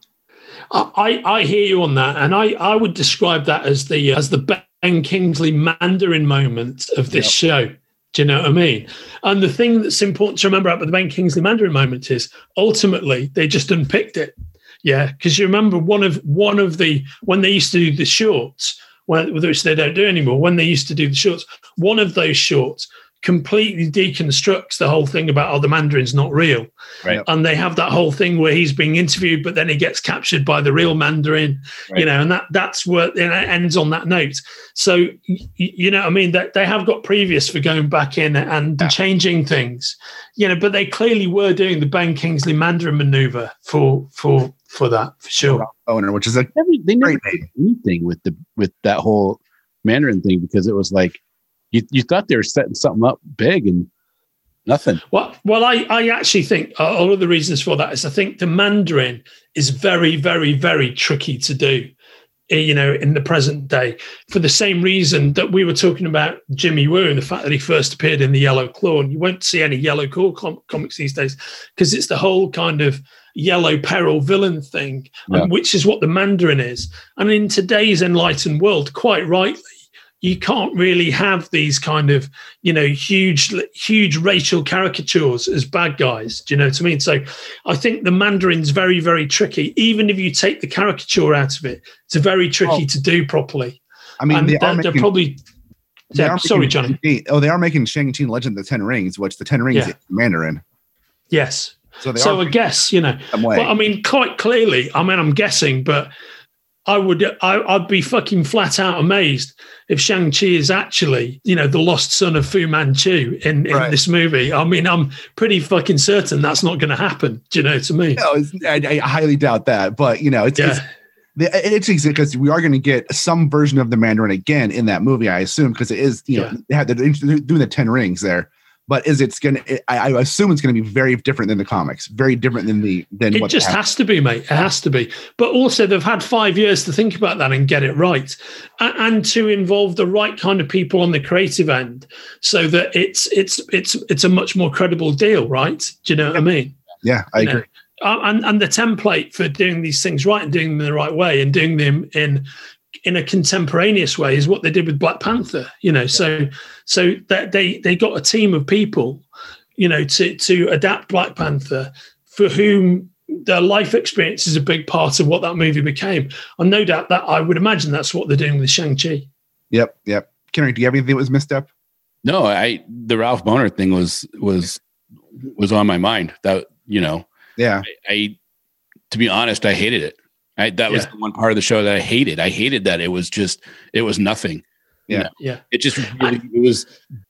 I, I hear you on that. And I, I would describe that as the, as the Ben Kingsley Mandarin moment of this yep. show. Do you know what I mean? And the thing that's important to remember about the Ben Kingsley Mandarin moment is ultimately they just unpicked it. Yeah, because you remember one of one of the when they used to do the shorts, which they don't do anymore. When they used to do the shorts, one of those shorts completely deconstructs the whole thing about, oh, the Mandarin's not real.
Right.
And they have that whole thing where he's being interviewed, but then he gets captured by the real Mandarin, right. you know, and that that's where it ends on that note. So, you know what I mean? That they have got previous for going back in and yeah. changing things, you know, but they clearly were doing the Ben Kingsley Mandarin maneuver for, for, for that, for sure.
Owner, which is a
they never
great
did anything with the, with that whole Mandarin thing, because it was like, You you thought they were setting something up big and nothing.
Well, well, I, I actually think uh, all of the reasons for that is I think the Mandarin is very, very, very tricky to do, you know, in the present day, for the same reason that we were talking about Jimmy Woo and the fact that he first appeared in the Yellow Claw. And you won't see any Yellow Claw com- comics these days because it's the whole kind of yellow peril villain thing,
yeah.
and which is what the Mandarin is. And in today's enlightened world, quite rightly, you can't really have these kind of, you know, huge, huge racial caricatures as bad guys. Do you know what I mean? So I think the Mandarin's very, very tricky. Even if you take the caricature out of it, it's very tricky oh. to do properly.
I mean,
and
they
they're,
are making,
they're probably.
They
Yeah,
are
sorry,
making,
Johnny.
Oh, they are making Shang-Chi Legend of the Ten Rings, which the Ten Rings
Yeah.
is Mandarin.
Yes.
So, they
so
are
I guess, you know,
some way.
but I mean, quite clearly, I mean, I'm guessing, but I would, I, I'd be fucking flat out amazed if Shang-Chi is actually, you know, the lost son of Fu Manchu in, in right. this movie. I mean, I'm pretty fucking certain that's not going to happen. Do you know what I mean?
No, it's, I, I highly doubt that. But, you know, it's,
yeah.
it's, it's because we are going to get some version of the Mandarin again in that movie, I assume, because it is, you know,
yeah.
they have the, they're doing the Ten Rings there. But is it's going to, I assume it's going to be very different than the comics, very different than the, than
it
what
just has to be, mate. It has to be. But also they've had five years to think about that and get it right, and, and to involve the right kind of people on the creative end so that it's, it's, it's, it's a much more credible deal. Right. Do you know what I mean?
Yeah, I
you
agree.
Know? Uh, and, and the template for doing these things right and doing them the right way and doing them in, in a contemporaneous way is what they did with Black Panther, you know, so, so that they, they got a team of people, you know, to, to adapt Black Panther for whom their life experience is a big part of what that movie became. And no doubt that I would imagine that's what they're doing with Shang-Chi.
Yep. Yep. Kenny, do you have anything that was missed up?
No, I, the Ralph Bohner thing was, was, was on my mind that, you know,
yeah,
I, I to be honest, I hated it. I, that was
yeah.
the one part of the show that I hated. I hated that it was just, it was nothing.
Yeah.
You know?
Yeah.
It just, really, it was,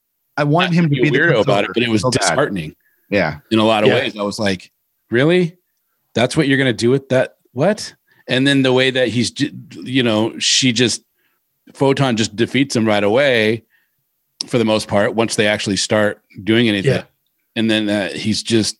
I wanted him to be
a weirdo about it, but it was
so
disheartening.
Yeah.
In a lot of
yeah.
ways. I was like, really? That's what you're going to do with that? What? And then the way that he's, you know, she just, Photon just defeats him right away for the most part, once they actually start doing anything.
Yeah.
And then uh, he's just,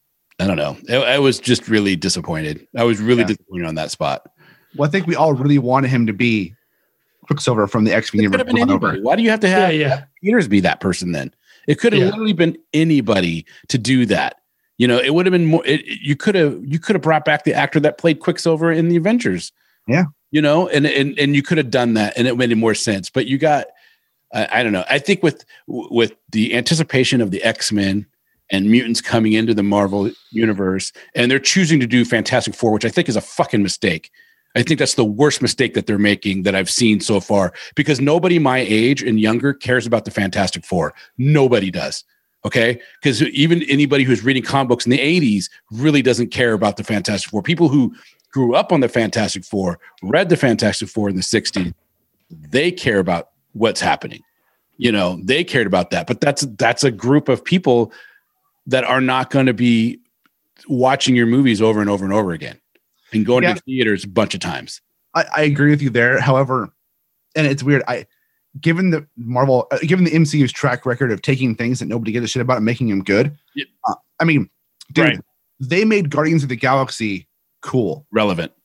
I don't know. I, I was just really disappointed. I was really yeah. disappointed on that spot.
Well, I think we all really wanted him to be Quicksilver from the X-Men universe.
Why do you have to have
yeah, yeah.
Peters be that person then? It could have yeah. literally been anybody to do that. You know, it would have been more. It, you could have you could have brought back the actor that played Quicksilver in the Avengers.
Yeah,
you know, and and and you could have done that, and it made more sense. But you got, I, I don't know. I think with with the anticipation of the X-Men and mutants coming into the Marvel universe, and they're choosing to do Fantastic Four, which I think is a fucking mistake. I think that's the worst mistake that they're making that I've seen so far, because nobody my age and younger cares about the Fantastic Four. Nobody does. Okay. Because even anybody who's reading comic books in the eighties really doesn't care about the Fantastic Four. People who grew up on the Fantastic Four, read the Fantastic Four in the sixties, they care about what's happening. You know, they cared about that. But that's that's a group of people that are not going to be watching your movies over and over and over again and going yeah. to theaters a bunch of times.
I, I agree with you there. However, and it's weird. I, given the Marvel, uh, given the M C U's track record of taking things that nobody gives a shit about and making them good.
Yep.
Uh, I mean, dude,
right.
they made Guardians of the Galaxy cool,
relevant.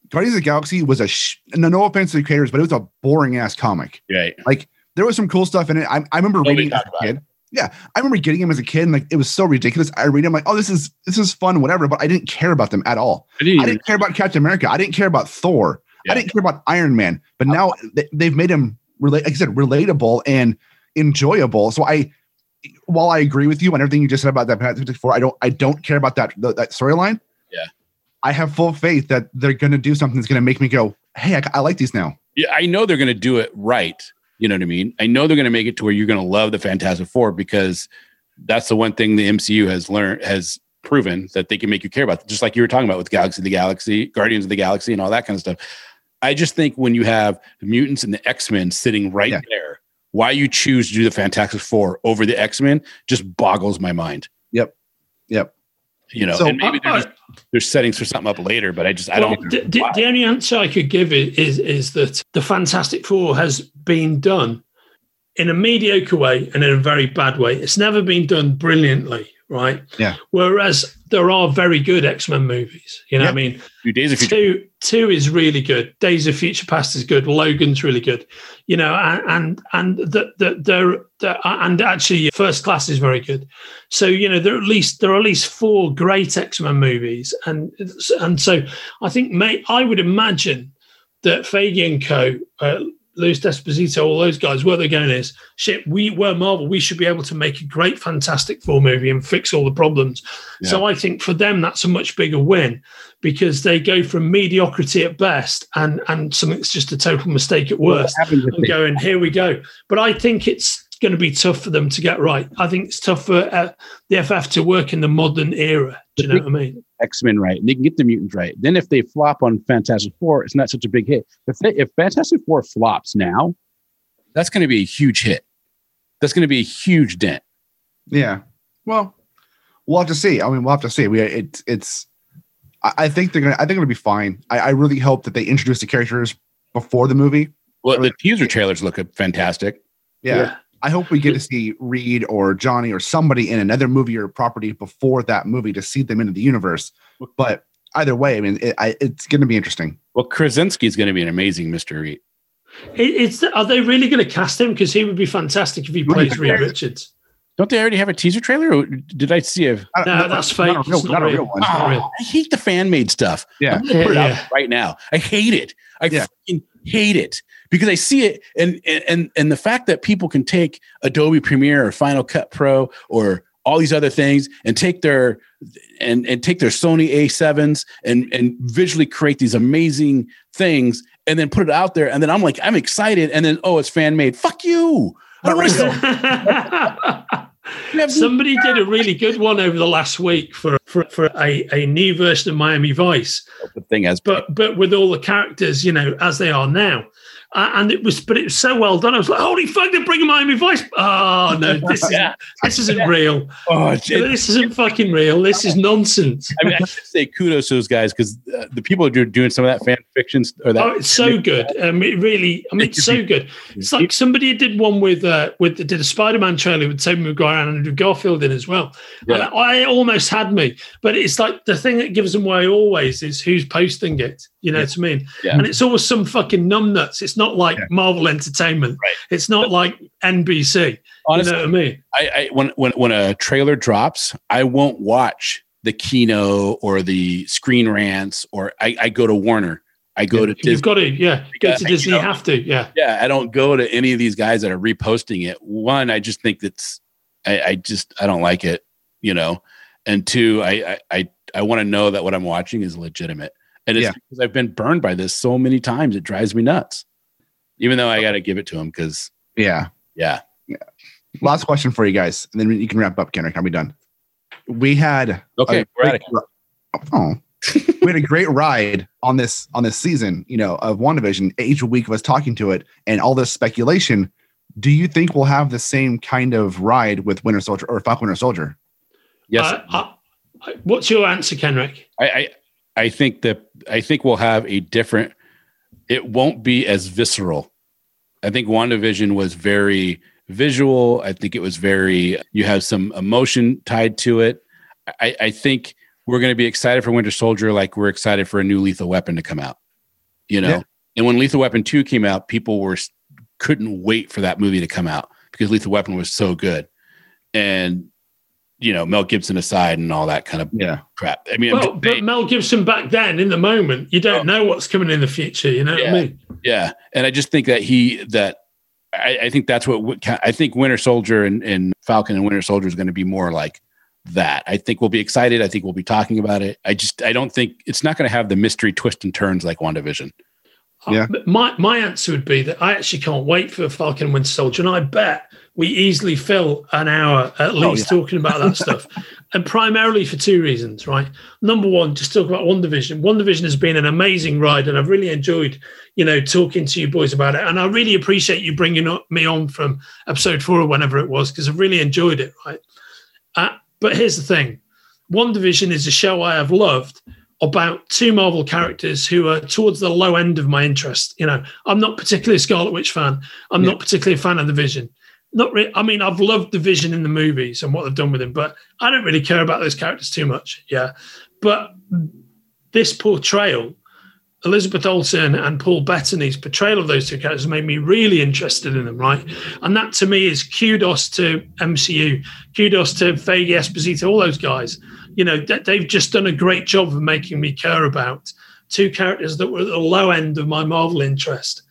Guardians of the Galaxy was a sh- no, no offense to the creators, but it was a boring ass comic.
Right.
Like there was some cool stuff in it. I, I remember
Nobody
reading it as
talked
a
about
kid. Yeah, I remember getting him as a kid, and like it was so ridiculous. I read him like, oh, this is this is fun, whatever. But I didn't care about them at all.
I didn't,
I didn't care about Captain America. I didn't care about Thor.
Yeah.
I didn't care about Iron Man. But now they, they've made him relate, like I said, relatable and enjoyable. So I, while I agree with you on everything you just said about that Fantastic Four, I don't I don't care about that that storyline.
Yeah,
I have full faith that they're going to do something that's going to make me go, hey, I, I like these now.
Yeah, I know they're going to do it right. You know what I mean? I know they're going to make it to where you're going to love the Fantastic Four because that's the one thing the M C U has learned, has proven that they can make you care about. Just like you were talking about with Galaxy of the Galaxy, Guardians of the Galaxy, and all that kind of stuff. I just think when you have the mutants and the X-Men sitting right yeah. there, why you choose to do the Fantastic Four over the X-Men just boggles my mind.
Yep. Yep.
You know,
so,
and maybe
uh,
there's, there's settings for something up later, but I just, I
well,
don't.
The, the, the only answer I could give is, is is that the Fantastic Four has been done in a mediocre way and in a very bad way. It's never been done brilliantly, right?
Yeah.
Whereas there are very good X-Men movies. You know
yep.
what I mean?
Two Days of Future.
Two, two is really good. Days of Future Past is good. Logan's really good. You know, and and and the the the, the and actually First Class is very good. So you know there are at least there are at least four great X-Men movies, and and so I think may I would imagine that Feige and Co. Uh, Luis Desposito, all those guys, where they're going is, shit, we were Marvel. We should be able to make a great Fantastic Four movie and fix all the problems. Yeah. So I think for them, that's a much bigger win because they go from mediocrity at best and, and something's just a total mistake at worst and going, here we go. But I think it's going to be tough for them to get right. I think it's tough for uh, the F F to work in the modern era. Do you know what I mean?
X-Men right, and they can get the mutants right. Then if they flop on Fantastic Four, it's not such a big hit. If they, if Fantastic Four flops now, that's going to be a huge hit. That's going to be a huge dent.
Yeah. Well, we'll have to see. I mean, we'll have to see. We it's it's. I, I think they're gonna. I think it'll be fine. I, I really hope that they introduce the characters before the movie.
Well, the teaser trailers look fantastic.
Yeah. yeah. I hope we get to see Reed or Johnny or somebody in another movie or property before that movie to see them into the universe. But either way, I mean, it, I, it's going to be interesting.
Well, Krasinski is going to be an amazing Mister Reed.
It, it's are they really going to cast him? Because he would be fantastic if he plays Reed Richards.
Don't they already have a teaser trailer? Or did I see a?
No, no that's fake.
Not a real,
it's not,
not
real.
a real one.
Oh,
real.
I hate the fan made stuff.
Yeah,
I'm gonna put
yeah,
it
yeah.
out right now. I hate it. I
yeah.
fucking hate it because I see it, and and and the fact that people can take Adobe Premiere or Final Cut Pro or all these other things and take their and and take their Sony A sevens and and visually create these amazing things and then put it out there, and then I'm like, I'm excited, and then oh, it's fan made. Fuck you. I don't want to
Somebody did a really good one over the last week for for, for a, a new version of Miami Vice.
The thing has,
but but with all the characters, you know, as they are now, uh, and it was, but it was so well done. I was like, holy fuck, they're bringing Miami Vice. Oh no, this is
yeah.
this isn't real.
Oh,
this isn't fucking real. This is nonsense.
I mean, I should say kudos to those guys because uh, the people who are doing some of that fan fiction or that.
Oh, it's so good. Um, it really, I mean, it's so good. It's like somebody did one with uh, with did a Spider-Man trailer with Tobey Maguire and Andrew Garfield in as well. Yeah. And I almost had me, but it's like the thing that gives them away always is who's posting it. You know
yeah.
what I mean?
Yeah.
And it's always some fucking numbnuts. It's not like
yeah.
Marvel Entertainment.
Right.
It's not like N B C.
Honestly,
you know what I mean?
I, I when when when a trailer drops, I won't watch the Kino or the Screen Rants, or I, I go to Warner. I go
yeah.
to Disney.
You've got to, yeah. Go to Disney. You, know, you have to, yeah.
Yeah, I don't go to any of these guys that are reposting it. One, I just think that's, I, I just I don't like it, you know. And two, I I I, I want to know that what I'm watching is legitimate. And it's yeah. because I've been burned by this so many times, it drives me nuts. Even though I got to give it to him because,
yeah,
yeah.
yeah. Last question for you guys, and then you can wrap up, Kendrick. I'll be done. We had
okay, we're
great, oh, we had a great ride on this on this season, you know, of WandaVision. Each week of us talking to it, and all this speculation. Do you think we'll have the same kind of ride with Winter Soldier or Falcon Winter Soldier?
Yes.
Uh, uh, what's your answer, Kenrick?
I, I I think that I think we'll have a different. It won't be as visceral. I think WandaVision was very visual. I think it was very. You have some emotion tied to it. I, I think we're going to be excited for Winter Soldier, like we're excited for a new Lethal Weapon to come out. you know.
Yeah.
And when Lethal Weapon two came out, people were couldn't wait for that movie to come out because Lethal Weapon was so good. And, you know, Mel Gibson aside and all that kind of
yeah.
crap. I mean,
well, but Mel Gibson back then, in the moment, you don't oh. know what's coming in the future. You know
yeah.
what I mean?
Yeah. And I just think that he, that I, I think that's what, I think Winter Soldier and, and Falcon and Winter Soldier is going to be more like that. I think we'll be excited. I think we'll be talking about it. I just, I don't think it's not going to have the mystery twist and turns like WandaVision.
Yeah.
Uh, my my answer would be that I actually can't wait for Falcon and Winter Soldier, and I bet we easily fill an hour at least oh, yeah. talking about that stuff, and primarily for two reasons, right? Number one, just talk about WandaVision. WandaVision has been an amazing ride, and I've really enjoyed, you know, talking to you boys about it, and I really appreciate you bringing up, me on from episode four or whenever it was, because I've really enjoyed it, right? Uh, but here's the thing: WandaVision is a show I have loved about two Marvel characters who are towards the low end of my interest. You know, I'm not particularly a Scarlet Witch fan. I'm yeah. not particularly a fan of the Vision. Not really. I mean, I've loved the Vision in the movies and what they've done with him, but I don't really care about those characters too much. Yeah. But this portrayal, Elizabeth Olsen and Paul Bettany's portrayal of those two characters made me really interested in them, right? And that to me is kudos to M C U, kudos to Feige, Esposito, all those guys. You know, they've just done a great job of making me care about two characters that were at the low end of my Marvel interest.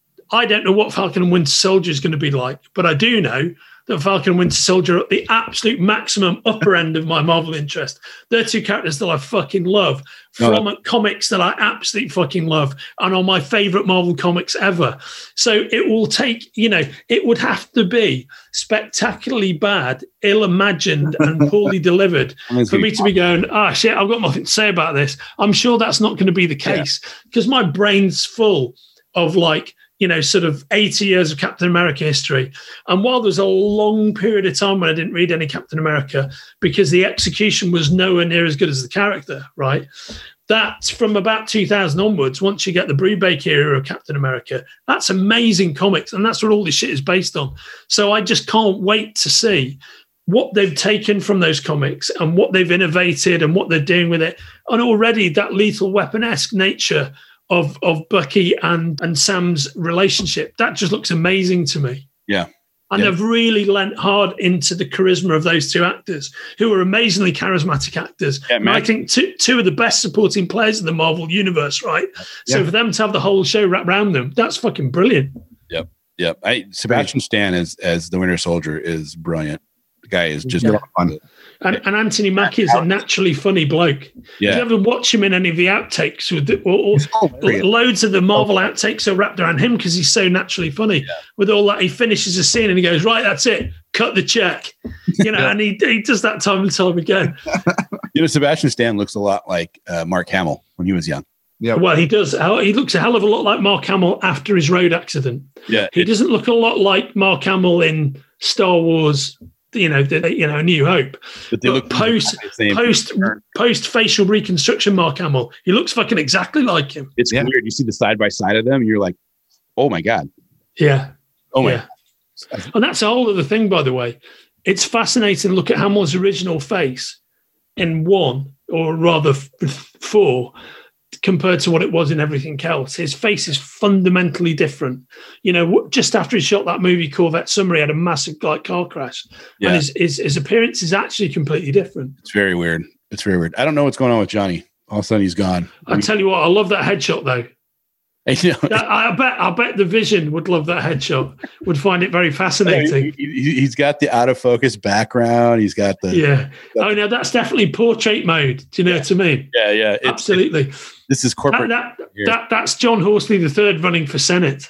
I don't know what Falcon and Winter Soldier is going to be like, but I do know that Falcon and Winter Soldier are at the absolute maximum upper end of my Marvel interest. They're two characters that I fucking love from no. comics that I absolutely fucking love and are my favorite Marvel comics ever. So it will take, you know, it would have to be spectacularly bad, ill-imagined and poorly delivered for me to be going, ah, oh, shit, I've got nothing to say about this. I'm sure that's not going to be the case because yeah. my brain's full of like, you know, sort of eighty years of Captain America history. And while there's a long period of time when I didn't read any Captain America because the execution was nowhere near as good as the character, right? That's from about two thousand onwards, once you get the Brubaker era of Captain America, that's amazing comics. And that's what all this shit is based on. So I just can't wait to see what they've taken from those comics and what they've innovated and what they're doing with it. And already that Lethal Weapon-esque nature of of Bucky and, and Sam's relationship, that just looks amazing to me.
Yeah.
And
yeah.
they've really lent hard into the charisma of those two actors who are amazingly charismatic actors. Yeah, and I think two, two of the best supporting players in the Marvel universe, right? Yeah. So for them to have the whole show wrapped around them, that's fucking brilliant.
Yep. Yep. I, Sebastian Stan as, as the Winter Soldier is brilliant. The guy is just
yeah. fun. And, and Anthony Mackie is a naturally funny bloke. Yeah. If you ever watch him in any of the outtakes, with the, or, or loads of the Marvel outtakes are wrapped around him because he's so naturally funny. Yeah. With all that, he finishes a scene and he goes, right, that's it, cut the check. You know, yeah. and he, he does that time and time again.
You know, Sebastian Stan looks a lot like uh, Mark Hamill when he was young.
Yeah. Well, he does. He looks a hell of a lot like Mark Hamill after his road accident.
Yeah.
He doesn't look a lot like Mark Hamill in Star Wars. You know, the, you know, New Hope. But they but look post post post facial reconstruction. Mark Hamill, he looks fucking exactly like him.
It's yeah. weird. You see the side by side of them, and you're like, oh my god.
Yeah.
Oh my.
Yeah. And that's a whole other thing, by the way. It's fascinating to look at Hamill's original face in one, or rather f- four, compared to what it was in everything else. His face is fundamentally different. You know, just after he shot that movie Corvette Summer, he had a massive like car crash. Yeah. And his, his, his appearance is actually completely different.
It's very weird. It's very weird. I don't know what's going on with Johnny. All of a sudden he's gone.
I tell you what, I love that headshot though. I, that, I bet I bet the Vision would love that headshot, would find it very fascinating.
He, he, he's got the out of focus background. He's got the
yeah. Got oh no, that's definitely portrait mode. Do you know
yeah.
what I mean?
Yeah, yeah,
it's, absolutely.
It, this is corporate.
That, that, that that's John Horsley the third running for Senate.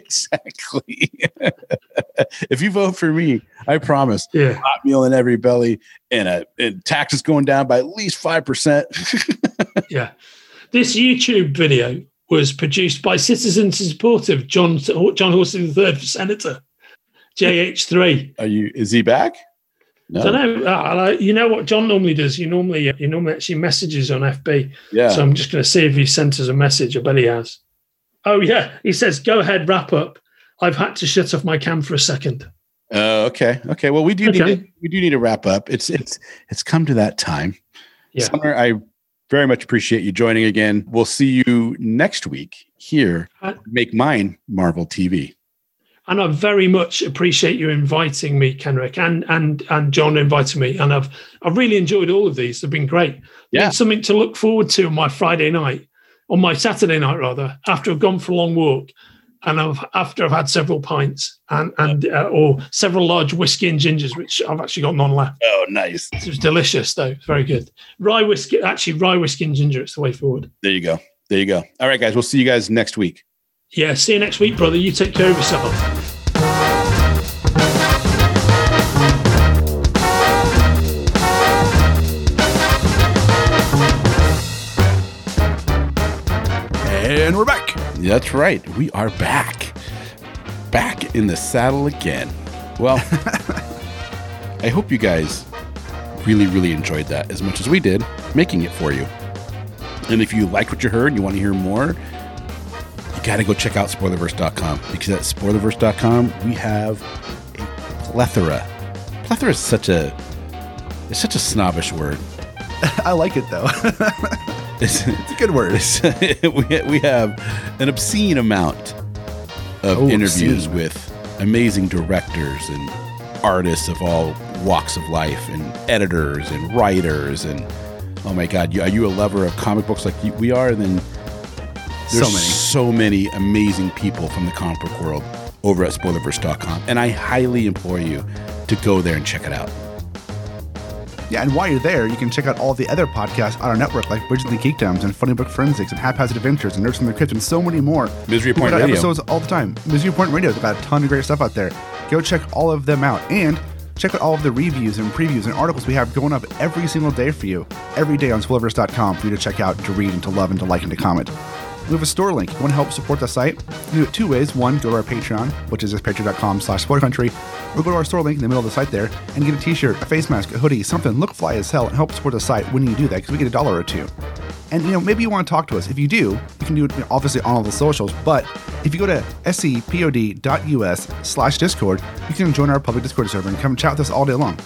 Exactly. If you vote for me, I promise.
Yeah,
hot meal in every belly, and a and taxes going down by at least five percent.
Yeah, this YouTube video was produced by citizens in support of John John Horsley the third for senator, J H three.
Are you? Is he back?
No. I don't know. Uh, you know what John normally does? You normally you normally actually messages on F B.
Yeah.
So I'm just going to see if he sent us a message. I bet he has. Oh yeah, he says, "Go ahead, wrap up. I've had to shut off my cam for a second."
Oh, uh, okay, okay. Well, we do
okay.
need to, we do need to wrap up. It's it's it's come to that time.
Yeah.
Summer, I very much appreciate you joining again. We'll see you next week here
Uh,
make mine Marvel T V.
And I very much appreciate you inviting me, Kenrick, and and and John inviting me. And I've I've really enjoyed all of these. They've been great.
Yeah.
It's something to look forward to on my Friday night, on my Saturday night rather, after I've gone for a long walk, and I've after I've had several pints and and uh, or several large whiskey and gingers, which I've actually got none left.
Oh, nice.
It was delicious though. It's very good. Rye whiskey, actually rye whiskey and ginger. It's the way forward.
There you go. There you go. All right, guys. We'll see you guys next week.
Yeah. See you next week, brother. You take care of yourself.
And we're back.
That's right. We are back. Back in the saddle again. Well, I hope you guys really, really enjoyed that as much as we did making it for you. And if you liked what you heard and you want to hear more, you got to go check out Spoilerverse dot com, because at Spoilerverse dot com we have a plethora. Plethora is such a it's such a snobbish word.
I like it though.
It's,
It's a good word.
it's, we, we have an obscene amount of
Oh,
interviews
obscene.
with amazing directors and artists of all walks of life, and editors and writers, and oh my God, you, are you a lover of comic books like you, we are? And then
So
there's
many.
so many amazing people from the comic book world over at Spoilerverse dot com, and I highly implore you to go there and check it out.
Yeah, and while you're there, you can check out all the other podcasts on our network, like Bridget Lee Geekdoms and Funny Book Forensics and Haphazard Adventures and Nerds from the Crypt and so many more.
Misery
We put
Point
out
Radio.
episodes all the time. Misery Point Radio's got a ton of great stuff out there. Go check all of them out, and check out all of the reviews and previews and articles we have going up every single day for you, every day on Spoilerverse dot com for you to check out, to read, and to love, and to like, and to comment. We have a store link. You want to help support the site? You can do it two ways. One, go to our Patreon, which is just patreon dot com slash spoiler country, or go to our store link in the middle of the site there and get a t-shirt, a face mask, a hoodie, something, look fly as hell, and help support the site when you do that, because we get a dollar or two. And, you know, maybe you want to talk to us. If you do, you can do it, you know, obviously on all the socials, but if you go to scpod dot us slash discord, you can join our public Discord server and come chat with us all day long.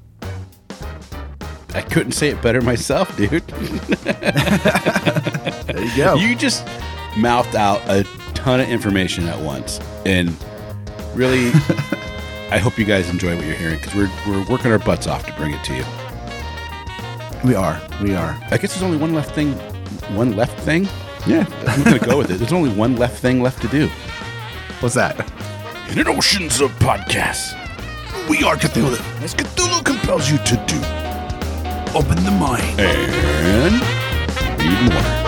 I couldn't say it better myself, dude.
There you go.
You just mouthed out a ton of information at once, and really, I hope you guys enjoy what you're hearing, because we're we're working our butts off to bring it to you.
We are. We are.
I guess there's only one left thing. One left thing? Yeah, I'm gonna go with it. There's only one left thing left to do.
What's that?
In an oceans of podcasts, we are Cthulhu, as Cthulhu compels you to do. Open the mind and read more.